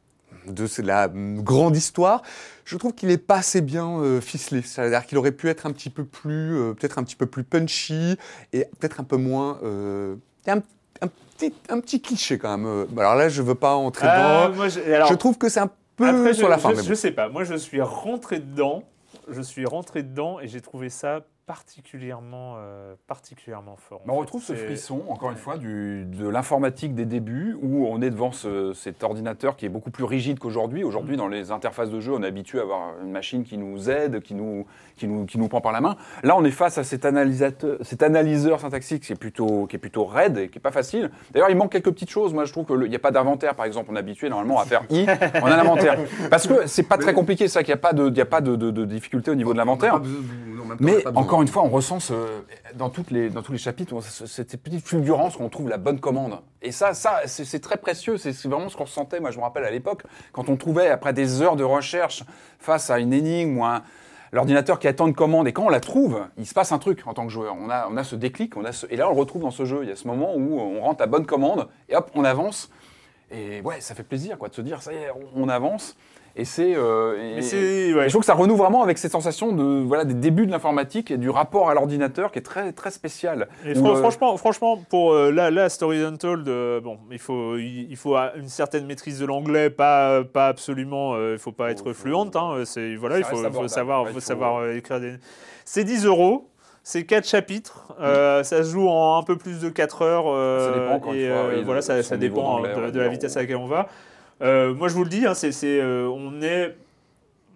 de la grande histoire, je trouve qu'il n'est pas assez bien euh, ficelé. C'est-à-dire qu'il aurait pu être un petit peu plus, euh, peut-être un petit peu plus punchy et peut-être un peu moins. Euh, un, un, petit, un petit cliché quand même. Alors là, je ne veux pas entrer euh, dedans. Moi, je, alors, je trouve que c'est un peu après, sur je, la fin. Je ne bon. sais pas. Moi, je suis rentré dedans. Je suis rentré dedans et j'ai trouvé ça particulièrement, euh, particulièrement fort. On retrouve ce frisson, encore une fois, du, de l'informatique des débuts, où on est devant ce, cet ordinateur qui est beaucoup plus rigide qu'aujourd'hui. Aujourd'hui, dans les interfaces de jeu, on est habitué à avoir une machine qui nous aide, qui nous, qui nous, qui nous prend par la main. Là, on est face à cet analysateur, cet analyseur syntaxique qui est plutôt, qui est plutôt raide et qui n'est pas facile. D'ailleurs, il manque quelques petites choses. Moi, je trouve qu'il n'y a pas d'inventaire, par exemple. On est habitué normalement à faire I en un inventaire. Parce que c'est pas très compliqué, ça, qu'il n'y a pas de, il n'y a pas de, de, de difficulté au niveau de l'inventaire. Mais encore une fois, on ressent ce, dans, toutes les, dans tous les chapitres cette petite fulgurance qu'on trouve la bonne commande. Et ça, ça c'est, c'est très précieux. C'est, c'est vraiment ce qu'on ressentait. Moi, je me rappelle à l'époque, quand on trouvait, après des heures de recherche, face à une énigme ou un, l'ordinateur qui attend une commande, et quand on la trouve, il se passe un truc en tant que joueur. On a, on a ce déclic, on a ce, et là, on le retrouve dans ce jeu. Il y a ce moment où on rentre à bonne commande, et hop, on avance. Et ouais, ça fait plaisir quoi, de se dire, ça y est, on avance. Et c'est, euh, et, c'est ouais. Je trouve que ça renoue vraiment avec cette sensation de voilà des débuts de l'informatique et du rapport à l'ordinateur qui est très très spécial. Et où, fr- euh... franchement, franchement, pour euh, là, là, Stories Untold, euh, bon, il faut il, il faut une certaine maîtrise de l'anglais, pas pas absolument, euh, il faut pas être fluente, hein, c'est voilà, il faut, faut savoir, ouais, faut, faut savoir euh, écrire des. C'est dix euros. C'est quatre chapitres, euh, ça se joue en un peu plus de quatre heures. Euh, ça dépend encore et, une fois. Euh, oui, voilà, ça, ça dépend de, de la vitesse à laquelle on va. Euh, moi, je vous le dis, hein, c'est, c'est, euh, on est,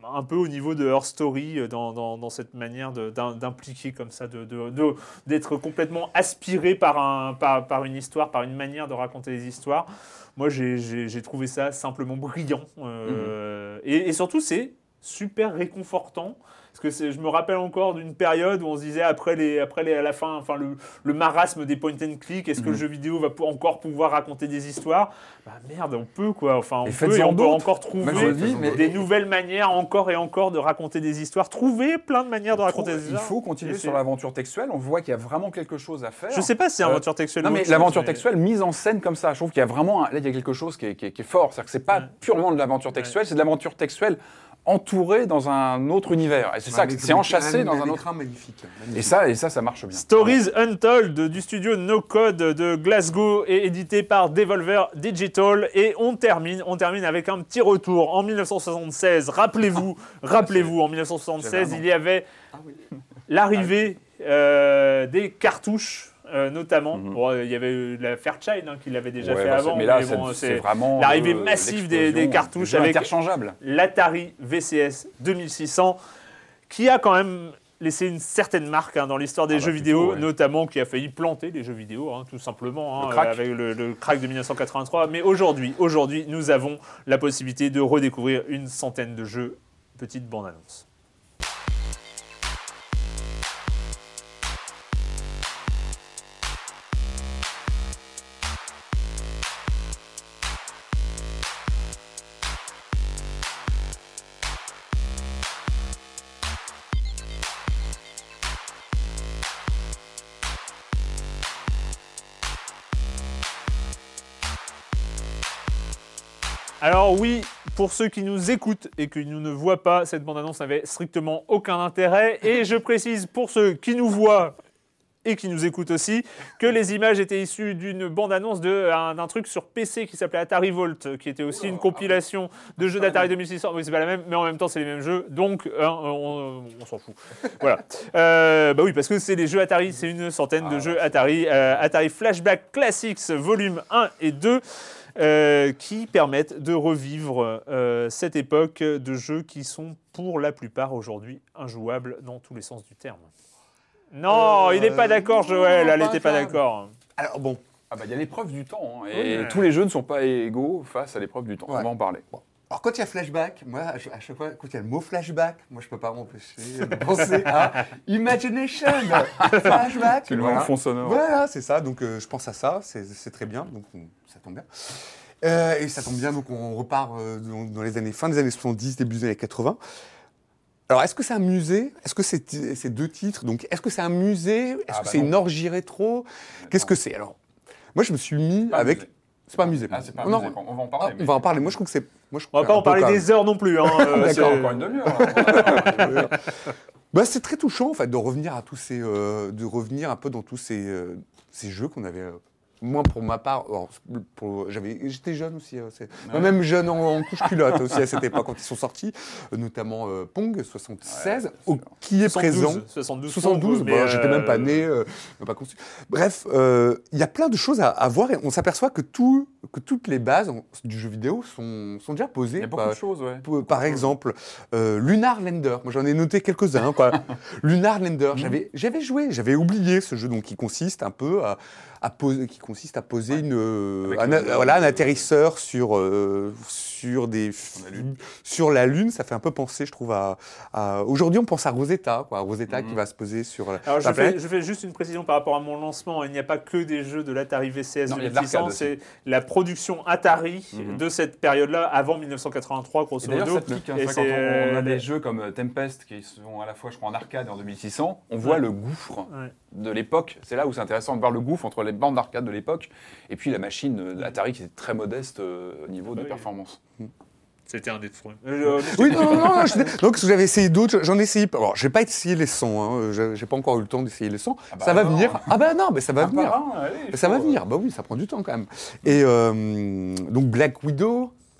un peu au niveau de Her Story dans, dans, dans cette manière de, d'im- d'impliquer comme ça, de, de, de, d'être complètement aspiré par, un, par, par une histoire, par une manière de raconter des histoires. Moi, j'ai, j'ai, j'ai trouvé ça simplement brillant. Euh, mmh. et, et surtout, c'est super réconfortant. Parce que c'est, je me rappelle encore d'une période où on se disait, après, les, après les, à la fin, enfin, le, le marasme des point and click, est-ce mmh. que le jeu vidéo va pour, encore pouvoir raconter des histoires ? Bah merde, on peut quoi. Enfin, on et peut et on peut encore Moi, trouver dis, mais... des nouvelles manières encore et encore de raconter des histoires. Trouver plein de manières de raconter des histoires. Il faut continuer sur l'aventure textuelle. On voit qu'il y a vraiment quelque chose à faire. Je sais pas si c'est euh, aventure textuelle. Non, ou mais autre l'aventure chose, textuelle mais... mise en scène comme ça, je trouve qu'il y a vraiment, là, il y a quelque chose qui est, qui est, qui est fort. C'est-à-dire que c'est pas ouais. purement de l'aventure textuelle, ouais. c'est de l'aventure textuelle entouré dans un autre univers. Et c'est ouais, ça, c'est enchâssé dans un autre... Magnifique, magnifique. Et ça, et ça, ça marche bien. Stories Untold du studio No Code de Glasgow est édité par Devolver Digital. Et on termine, on termine avec un petit retour en dix-neuf cent soixante-seize. Rappelez-vous, rappelez-vous, en dix-neuf cent soixante-seize, il y avait ah, oui. l'arrivée euh, des cartouches. Euh, notamment, mm-hmm. bon, il y avait la Fairchild hein, qui l'avait déjà ouais, fait bah avant, mais là, mais c'est, bon, c'est, c'est vraiment l'arrivée euh, massive des, des cartouches avec l'Atari V C S deux mille six cents, qui a quand même laissé une certaine marque hein, dans l'histoire des ah jeux bah, vidéo, plutôt, ouais. notamment qui a failli planter les jeux vidéo, hein, tout simplement, hein, le avec le, le crack de dix-neuf cent quatre-vingt-trois. Mais aujourd'hui, aujourd'hui, nous avons la possibilité de redécouvrir une centaine de jeux. Petite bande-annonce. Alors oui, pour ceux qui nous écoutent et qui nous ne voient pas, cette bande-annonce n'avait strictement aucun intérêt. Et je précise pour ceux qui nous voient et qui nous écoutent aussi, que les images étaient issues d'une bande-annonce de, un, d'un truc sur P C qui s'appelait Atari Volt, qui était aussi une compilation de jeux d'Atari deux mille six cents. Oui, c'est pas la même, mais en même temps, c'est les mêmes jeux, donc hein, on, on s'en fout. Voilà. Euh, bah oui, parce que c'est les jeux Atari, c'est une centaine de jeux Atari. Euh, Atari Flashback Classics, volume un et deux. Euh, qui permettent de revivre euh, cette époque de jeux qui sont pour la plupart aujourd'hui injouables dans tous les sens du terme. Non, euh, il n'est pas d'accord, Joël, elle n'était pas d'accord. Alors bon. Ah bah il y a l'épreuve du temps, hein, et oui. tous les jeux ne sont pas égaux face à l'épreuve du temps, ouais. on va en parler. Bon. Alors quand il y a flashback, moi à chaque fois, quand il y a le mot flashback, moi je peux pas m'empêcher de penser à Imagination, flashback. C'est le voilà. fond sonore. Voilà, c'est ça, donc euh, je pense à ça, c'est, c'est très bien, donc on, ça tombe bien. Euh, et ça tombe bien, donc on repart euh, dans, dans les années, fin des années soixante-dix, début des années quatre-vingts. Alors, est-ce que c'est un musée ? Est-ce que c'est ces deux titres ? Donc, est-ce que c'est un musée ? Est-ce ah, que bah c'est non. une orgie rétro ? Qu'est-ce que c'est ? Alors, moi, je me suis mis pas avec. Musée. C'est pas un musée. Ah, c'est pas un non. musée. On va en parler. Ah, mais... On va en parler. Moi, je trouve que c'est. Moi, je on va pas en parler des heures non plus. Hein. euh, D'accord, c'est... encore une demi-heure. Bah, c'est très touchant, en fait, de revenir à tous ces, euh, de revenir un peu dans tous ces, euh, ces jeux qu'on avait. Euh, Moi, pour ma part, alors, pour, j'avais, j'étais jeune aussi, euh, c'est, ouais. même jeune en, en couche culotte aussi à cette époque quand ils sont sortis, euh, notamment euh, Pong soixante-seize, ouais, au, qui est soixante-douze, présent. soixante-douze, soixante-douze Pong, bah, euh... j'étais même pas né, euh, même pas conçu. Bref, il euh, y a plein de choses à, à voir et on s'aperçoit que, tout, que toutes les bases du jeu vidéo sont, sont déjà posées. Il y a beaucoup par, de choses, ouais. Par, par exemple, euh, Lunar Lander. Moi, j'en ai noté quelques-uns, quoi. Lunar Lander. J'avais, j'avais joué, j'avais oublié ce jeu, donc qui consiste un peu à, à poser, qui consiste à poser ouais. une, euh, un, le, voilà, un atterrisseur sur, euh, sur, des, la Lune. sur la Lune. Ça fait un peu penser, je trouve, à... à aujourd'hui, on pense à Rosetta, quoi. Rosetta mm-hmm. qui va se poser sur Alors, la je fais, je fais juste une précision par rapport à mon lancement. Il n'y a pas que des jeux de l'Atari V C S deux mille six cents, c'est la production Atari mm-hmm. de cette période-là, avant dix-neuf cent quatre-vingt-trois, grosso modo. D'ailleurs, ça pique, hein, ça, quand on, on a des jeux comme Tempest, qui sont à la fois, je crois, en arcade et en deux mille six cents, on voit ouais. le gouffre ouais. de l'époque. C'est là où c'est intéressant de voir le gouffre entre les bandes d'arcade de l'époque et puis la machine d'Atari qui était très modeste euh, au niveau de oui. performance. Mm. C'était un des problèmes. Euh, oui, non, non, non, non je, donc j'avais essayé d'autres, j'en ai essayé. Alors, j'ai pas essayé les sons, hein, j'ai, j'ai pas encore eu le temps d'essayer les sons. Ah bah ça va non. venir. Ah bah non, mais ça va un venir. Un, allez, ça va venir. Bah oui, ça prend du temps quand même. Et euh, donc Black Widow.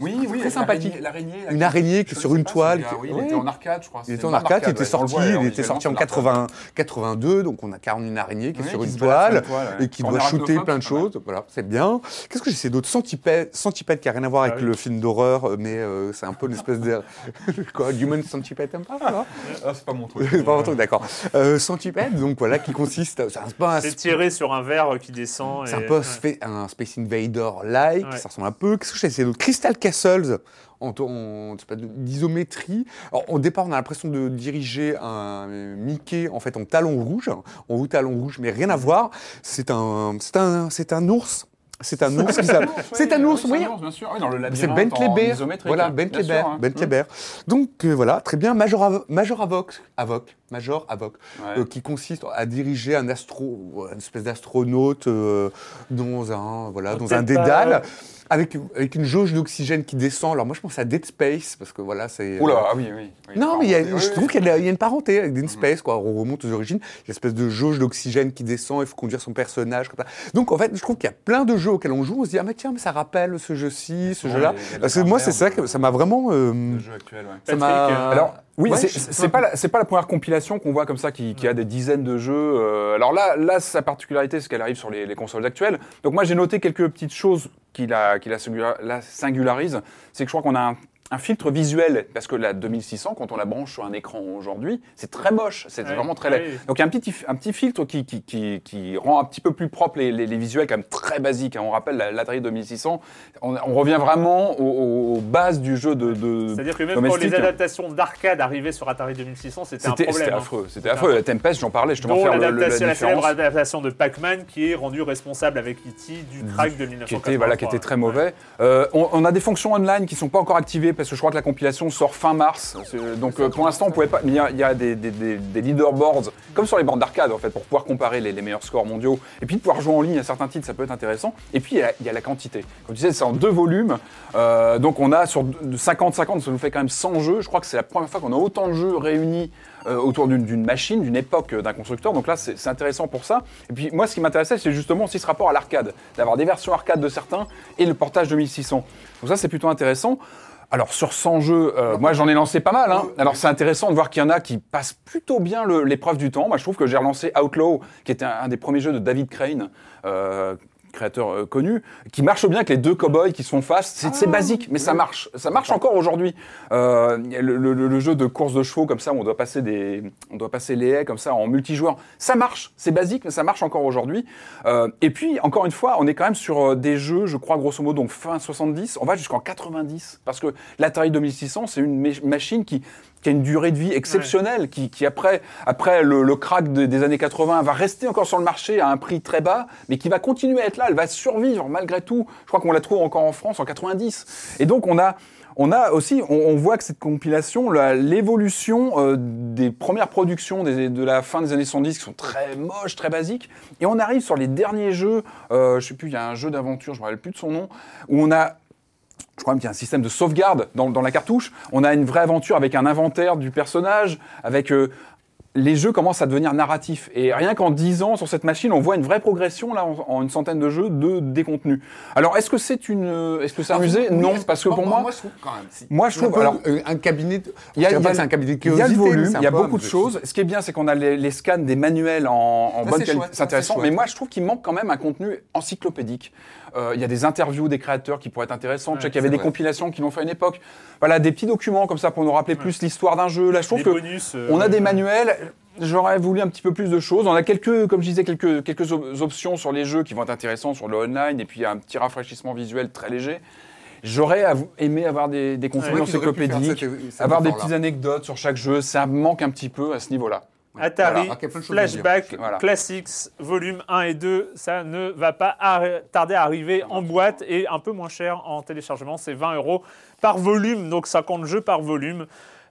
Oui, oui, très sympathique. L'araignée. Une araignée qui est sur une toile. Oui, il Ouais. était en arcade, je crois. Il était en arcade, il était sorti, il était sorti en quatre-vingts, quatre-vingt-deux, donc on a carrément une araignée qui est Oui, sur qui une se balade toile sur une toile, ouais. et qui Quand doit on est shooter arachnophobe, plein de c'est pas mal. choses. Voilà, c'est bien. Qu'est-ce que j'essaie d'autre? Centipede, Centipede qui a rien à voir Ah avec oui. le film d'horreur, mais euh, c'est un peu une espèce de quoi, Human Centipede, t'aimes pas ça? Ah, c'est pas mon truc. C'est pas mon truc, d'accord. Euh, Centipede, donc voilà, qui consiste, c'est un, c'est pas un- C'est tiré sur un verre qui descend. c'est un et- peu ouais. spa- un Space Invader-like, Ouais. ça ressemble un peu. Qu'est-ce que j'essaie d'autre? Crystal Castles, en, en c'est pas de- d'isométrie. Alors, au départ, on a l'impression de diriger un Mickey en fait en talon rouge, en haut talon rouge, mais rien à voir. C'est un, c'est un, c'est un ours. C'est un ours qui s'appelle. C'est un ours, oui. C'est un ours, bien sûr. Oui, dans le C'est labyrinthe Bentley en Bear. isométrique. Voilà, hein. Bentley Bien Bear. sûr, hein. Bentley Bear. Donc euh, voilà, très bien. Major, Avo- Major Avoc, Avoc, Major Avoc, Ouais. euh, qui consiste à diriger un astro, une espèce d'astronaute euh, dans un, voilà, dans Peut-être un pas- dédale. Avec, avec une jauge d'oxygène qui descend. Alors moi, je pense à Dead Space, parce que voilà, c'est... Oula, ah oui, oui. oui. Non, mais il y a- Oui, je oui. trouve qu'il y a, il y a une parenté avec Dead Space, quoi. On remonte aux origines. Il y a une espèce de jauge d'oxygène qui descend, il faut conduire son personnage. Comme ça. Donc, en fait, je trouve qu'il y a plein de jeux auxquels on joue. On se dit, ah, mais tiens, mais ça rappelle ce jeu-ci, ce Ouais, jeu-là. il y a- il y a Parce que des moi, c'est ça grammaires que ça m'a vraiment. euh, Le jeu actuel, ouais. ça Patrick, m'a. euh, Alors, oui, Ouais, c'est- je- c'est pas, la- c'est pas la première compilation qu'on voit comme ça qui, qui a des dizaines de jeux. euh, alors là, là, sa particularité, c'est qu'elle arrive sur les, les consoles actuelles. Donc moi, j'ai noté quelques petites choses qui la, qui la, singula- la singularisent. C'est que je crois qu'on a un, un filtre visuel, parce que la deux mille six cents, quand on la branche sur un écran aujourd'hui, c'est très moche, c'est Ouais, vraiment très laid. oui. Donc il y a un petit, un petit filtre qui, qui, qui, qui rend un petit peu plus propre les, les, les visuels, quand même très basiques. hein. On rappelle la- l'Atari deux mille six cents, on, on revient vraiment aux, aux bases du jeu de, de C'est-à-dire que même quand domestique. les adaptations d'arcade arrivaient sur Atari deux mille six cents, c'était un C'était problème. c'était hein. affreux, c'était C'était affreux. La Tempest, j'en parlais justement, Dont faire le- le- la l'adaptation, la célèbre différence. adaptation de Pac-Man qui est rendue responsable avec E T du crack de mille neuf Qui cent quatre-vingt-trois. était, voilà, qui était très mauvais. Euh, on, on a des fonctions online qui sont pas encore activées parce que je crois que la compilation sort fin mars. C'est- Donc euh, pour l'instant, on pouvait pas. Mais il y a, il y a des, des, des, des leaderboards, comme sur les bornes d'arcade en fait, pour pouvoir comparer les, les meilleurs scores mondiaux. Et puis de pouvoir jouer en ligne à certains titres, ça peut être intéressant. Et puis il y a, il y a la quantité. Comme tu disais, c'est en deux volumes. Euh, donc on a sur cinquante cinquante, ça nous fait quand même cent jeux. Je crois que c'est la première fois qu'on a autant de jeux réunis euh, autour d'une d'une machine, d'une époque, euh, d'un constructeur. Donc là, c'est c'est intéressant pour ça. Et puis moi, ce qui m'intéressait, c'est justement aussi ce rapport à l'arcade, d'avoir des versions arcade de certains et le portage deux mille six cents. Donc ça, c'est plutôt intéressant. Alors sur cent jeux, euh, moi j'en ai lancé pas mal. Hein. Alors c'est intéressant de voir qu'il y en a qui passent plutôt bien le- l'épreuve du temps. Moi je trouve que j'ai relancé Outlaw, qui était un, un des premiers jeux de David Crane, euh, créateur euh, connu, qui marche bien avec les deux cow-boys qui se font face. C'est c'est basique, mais ça marche. Ça marche encore aujourd'hui. Euh, le, le- le jeu de course de chevaux comme ça, où on doit passer des, on doit passer les haies comme ça en multijoueur. Ça marche. C'est basique, mais ça marche encore aujourd'hui. Euh, et puis encore une fois, on est quand même sur euh, des jeux, je crois grosso modo, donc fin soixante-dix, on va jusqu'en quatre-vingt-dix, parce que l'Atari deux mille six cents, c'est une ma- machine qui qui a une durée de vie exceptionnelle, qui, qui après, après le, le crack de- des années quatre-vingts va rester encore sur le marché à un prix très bas, mais qui va continuer à être là, elle va survivre malgré tout. Je crois qu'on la trouve encore en France en quatre-vingt-dix. Et donc on a, on a aussi, on, on voit que cette compilation, la- l'évolution euh, des premières productions des- de la fin des années soixante-dix qui sont très moches, très basiques, et on arrive sur les derniers jeux, euh, je sais plus, il y a un jeu d'aventure, je me rappelle plus de son nom, où on a je crois même qu'il y a un système de sauvegarde dans, dans la cartouche. On a une vraie aventure avec un inventaire du personnage, avec euh, les jeux commencent à devenir narratifs. Et rien qu'en dix ans sur cette machine, on voit une vraie progression là en, en une centaine de jeux de des contenus. Alors est-ce que c'est une, est-ce que c'est un musée? Non, parce que pour moi, Moi, je trouve quand même. Si. moi je trouve. Un peu, Alors, euh, un cabinet. de- il y a, je il y dirais a- pas que c'est un cabinet de il y a le curiosité, mais volume, c'est un il y a peu beaucoup un de musée. choses. Ce qui est bien, c'est qu'on a les, les scans des manuels en, en Ça, bonne c'est qualité. chouette, C'est ça, intéressant. c'est Mais chouette. moi, je trouve qu'il manque quand même un contenu encyclopédique. Euh, Il y a des interviews des créateurs qui pourraient être intéressantes. Je sais qu'il y avait c'est des vrai. compilations qui l'ont fait à une époque. Voilà, des petits documents comme ça pour nous rappeler plus l'histoire d'un jeu. Là, je trouve Les que bonus, euh, on a des ouais. manuels. J'aurais voulu un petit peu plus de choses. On a quelques, comme je disais, quelques, quelques op- options sur les jeux qui vont être intéressants sur le online, et puis il y a un petit rafraîchissement visuel très léger. J'aurais av- aimé avoir des, des contenus Ouais, qu'ils auraient pu faire encyclopédiques, cet- cet avoir des effort-là. petites anecdotes sur chaque jeu. Ça me manque un petit peu à ce niveau-là. Atari, Voilà, il y a plein de choses à dire. Flashback, Voilà. Classics, volume un et deux, ça ne va pas arri- tarder à arriver en boîte et un peu moins cher en téléchargement, c'est vingt euros par volume, donc cinquante jeux par volume.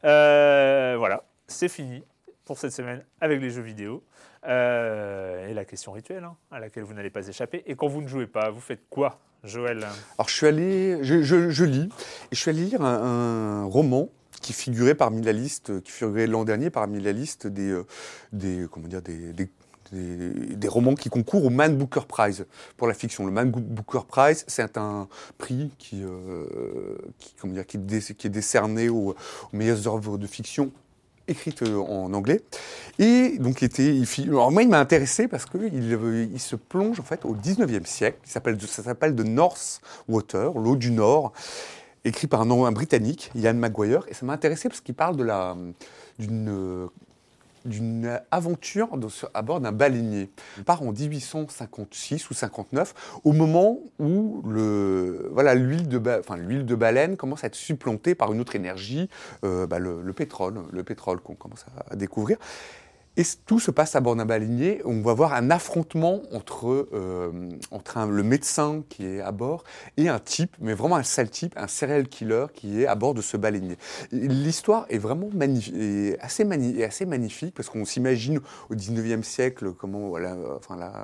Euh, voilà, c'est fini pour cette semaine avec les jeux vidéo. Euh, et la question rituelle, hein, à laquelle vous n'allez pas échapper. Et quand vous ne jouez pas, vous faites quoi, Joël? Alors je suis allé, je, je- je lis, et je suis allé lire un, un roman qui figurait parmi la liste, qui figurait l'an dernier parmi la liste des, euh, des comment dire, des, des- des, des romans qui concourent au Man Booker Prize pour la fiction. Le Man Booker Prize, c'est un prix qui, euh, qui, comment dire, qui, dé, qui est décerné aux, aux meilleures œuvres de fiction écrites en anglais. Et donc, il était, il, alors moi, il m'a intéressé parce qu'il il se plonge en fait au dix-neuvième siècle. Il s'appelle, ça s'appelle The North Water, l'eau du Nord, écrit par un, un Britannique, Ian McGuire. Et ça m'a intéressé parce qu'il parle de la, d'une, d'une aventure de, à bord d'un baleinier. Il part en dix-huit cent cinquante-six ou cinquante-neuf, au moment où le, voilà, l'huile, de ba, enfin, l'huile de baleine commence à être supplantée par une autre énergie, euh, bah, le, le pétrole, le pétrole qu'on commence à, à découvrir. Et tout se passe à bord d'un baleinier. On va voir un affrontement entre, euh, entre un, le médecin qui est à bord et un type, mais vraiment un sale type, un serial killer qui est à bord de ce baleinier. Et l'histoire est vraiment magnifique, est assez, mani- est assez magnifique parce qu'on s'imagine au dix-neuvième siècle, comment, voilà, enfin, la,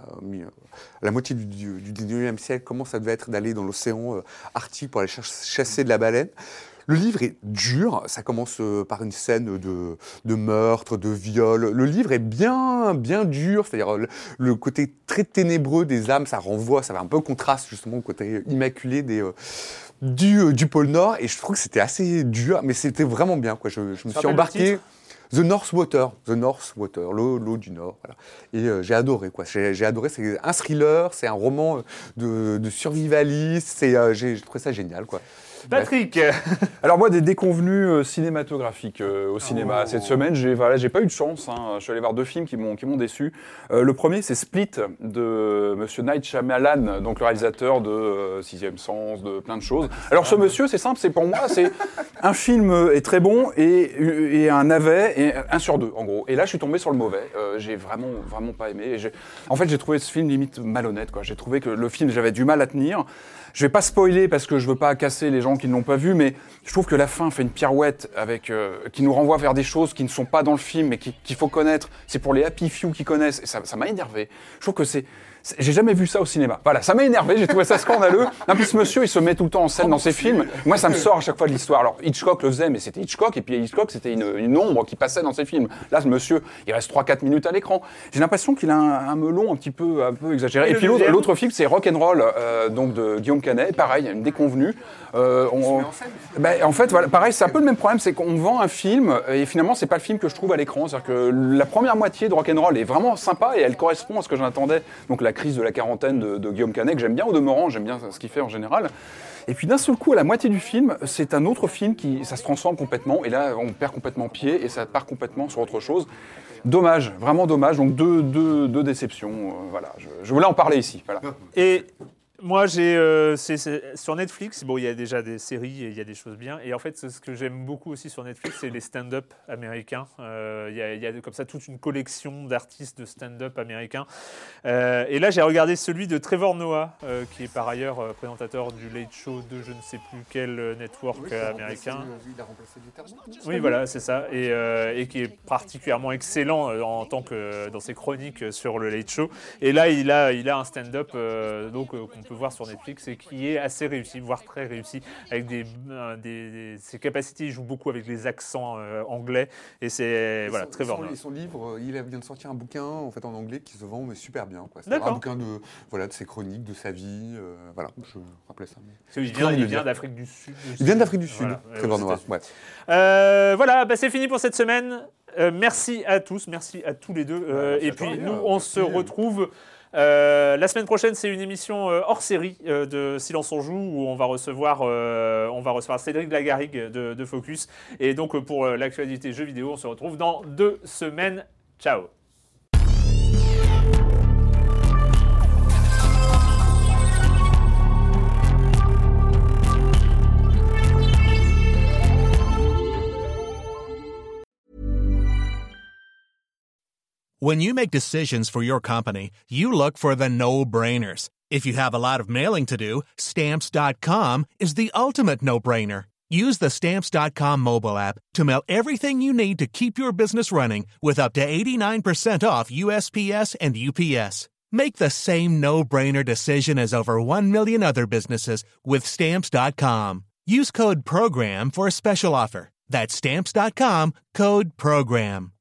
la moitié du, du dix-neuvième siècle, comment ça devait être d'aller dans l'océan Arctique pour aller chasser de la baleine. Le livre est dur, ça commence par une scène de, de meurtre, de viol. Le livre est bien, bien dur, c'est-à-dire le, le côté très ténébreux des âmes, ça renvoie, ça va un peu au contraste justement au côté immaculé des, euh, du, du pôle Nord. Et je trouve que c'était assez dur, mais c'était vraiment bien, quoi. Je, je me suis embarqué. The North Water, The North Water, l'eau, l'eau du Nord, voilà. Et euh, j'ai adoré, quoi. J'ai, j'ai adoré, c'est un thriller, c'est un roman de, de survivaliste, c'est, euh, j'ai, j'ai trouvé ça génial, quoi. Patrick. Alors moi, des déconvenues euh, cinématographiques euh, au cinéma. Oh. Cette semaine, j'ai, voilà, j'ai pas eu de chance. Hein. Je suis allé voir deux films qui m'ont, qui m'ont déçu. Euh, le premier, c'est Split de Monsieur Night Shyamalan, donc le réalisateur de euh, Sixième Sens, de plein de choses. Alors ce monsieur, c'est simple, c'est pour moi, c'est un film est très bon et, et un navet, et un sur deux en gros. Et là, je suis tombé sur le mauvais. Euh, j'ai vraiment, vraiment pas aimé. Et j'ai... En fait, j'ai trouvé ce film limite malhonnête, quoi. J'ai trouvé que le film, j'avais du mal à tenir. Je vais pas spoiler parce que je veux pas casser les gens qui ne l'ont pas vu, mais je trouve que la fin fait une pirouette avec, euh, qui nous renvoie vers des choses qui ne sont pas dans le film, mais qui, qu'il faut connaître. C'est pour les happy few qui connaissent. Et ça, ça m'a énervé. Je trouve que c'est, c'est, j'ai jamais vu ça au cinéma. Voilà, ça m'a énervé. J'ai trouvé ça scandaleux. En plus, ce monsieur, il se met tout le temps en scène dans ses films. Moi, ça me sort à chaque fois de l'histoire. Alors, Hitchcock le faisait, mais c'était Hitchcock. Et puis Hitchcock, c'était une, une ombre qui passait dans ses films. Là, ce monsieur, il reste trois quatre minutes à l'écran. J'ai l'impression qu'il a un, un melon un petit peu, un peu exagéré. Et, et puis l'autre, l'autre film, c'est Rock'n'Roll, euh, donc de Guillaume Canet. Pareil, une déconvenue. Euh, on, ben, en fait, voilà, pareil, c'est un peu le même problème, c'est qu'on vend un film et finalement, c'est pas le film que je trouve à l'écran. C'est-à-dire que la première moitié de Rock'n'Roll est vraiment sympa et elle correspond à ce que j'en attendais. Donc la crise de la quarantaine de, de Guillaume Canet, que j'aime bien au demeurant, j'aime bien ce qu'il fait en général. Et puis d'un seul coup, à la moitié du film, c'est un autre film qui, ça se transforme complètement. Et là, on perd complètement pied et ça part complètement sur autre chose. Dommage, vraiment dommage. Donc deux, deux, deux déceptions. Euh, voilà, je, je voulais en parler ici. Voilà. Et moi, j'ai, euh, c'est, c'est, sur Netflix, bon, il y a déjà des séries et il y a des choses bien. Et en fait, ce que j'aime beaucoup aussi sur Netflix, c'est les stand-up américains. Euh, il y a, il y a comme ça toute une collection d'artistes de stand-up américains. Euh, et là, j'ai regardé celui de Trevor Noah, euh, qui est par ailleurs euh, présentateur du Late Show de je ne sais plus quel network oui, euh, américain. Remplacé, il a remplacé du terme. Oui, voilà, c'est ça. Et, euh, et qui est particulièrement excellent euh, en tant que euh, dans ses chroniques sur le Late Show. Et là, il a, il a un stand-up euh, donc euh, qu'on peut voir sur Netflix et qui est assez réussi, voire très réussi, avec des, euh, des, des ses capacités. Il joue beaucoup avec les accents euh, anglais et c'est et voilà, son, très fort. Son, son livre, il vient de sortir un bouquin en fait en anglais qui se vend mais super bien. Quoi. C'est D'accord. un bouquin de voilà de ses chroniques, de sa vie. Euh, voilà, je rappelais ça. Mais... Il vient, il vient d'Afrique du Sud. Il vient d'Afrique du Sud. Voilà, Trevor Noah. Ouais. Euh, voilà, bah, c'est fini pour cette semaine. Euh, merci à tous, merci à tous les deux. Euh, ouais, et puis nous, on se retrouve. Euh, la semaine prochaine, c'est une émission euh, hors série euh, de Silence on joue où on va recevoir, euh, on va recevoir Cédric Lagarrigue de, de Focus. Et donc euh, pour euh, l'actualité jeux vidéo, on se retrouve dans deux semaines. Ciao. When you make decisions for your company, you look for the no-brainers. If you have a lot of mailing to do, Stamps dot com is the ultimate no-brainer. Use the Stamps dot com mobile app to mail everything you need to keep your business running with up to eighty-nine percent off U S P S and U P S. Make the same no-brainer decision as over one million other businesses with Stamps dot com. Use code PROGRAM for a special offer. That's Stamps dot com, code PROGRAM.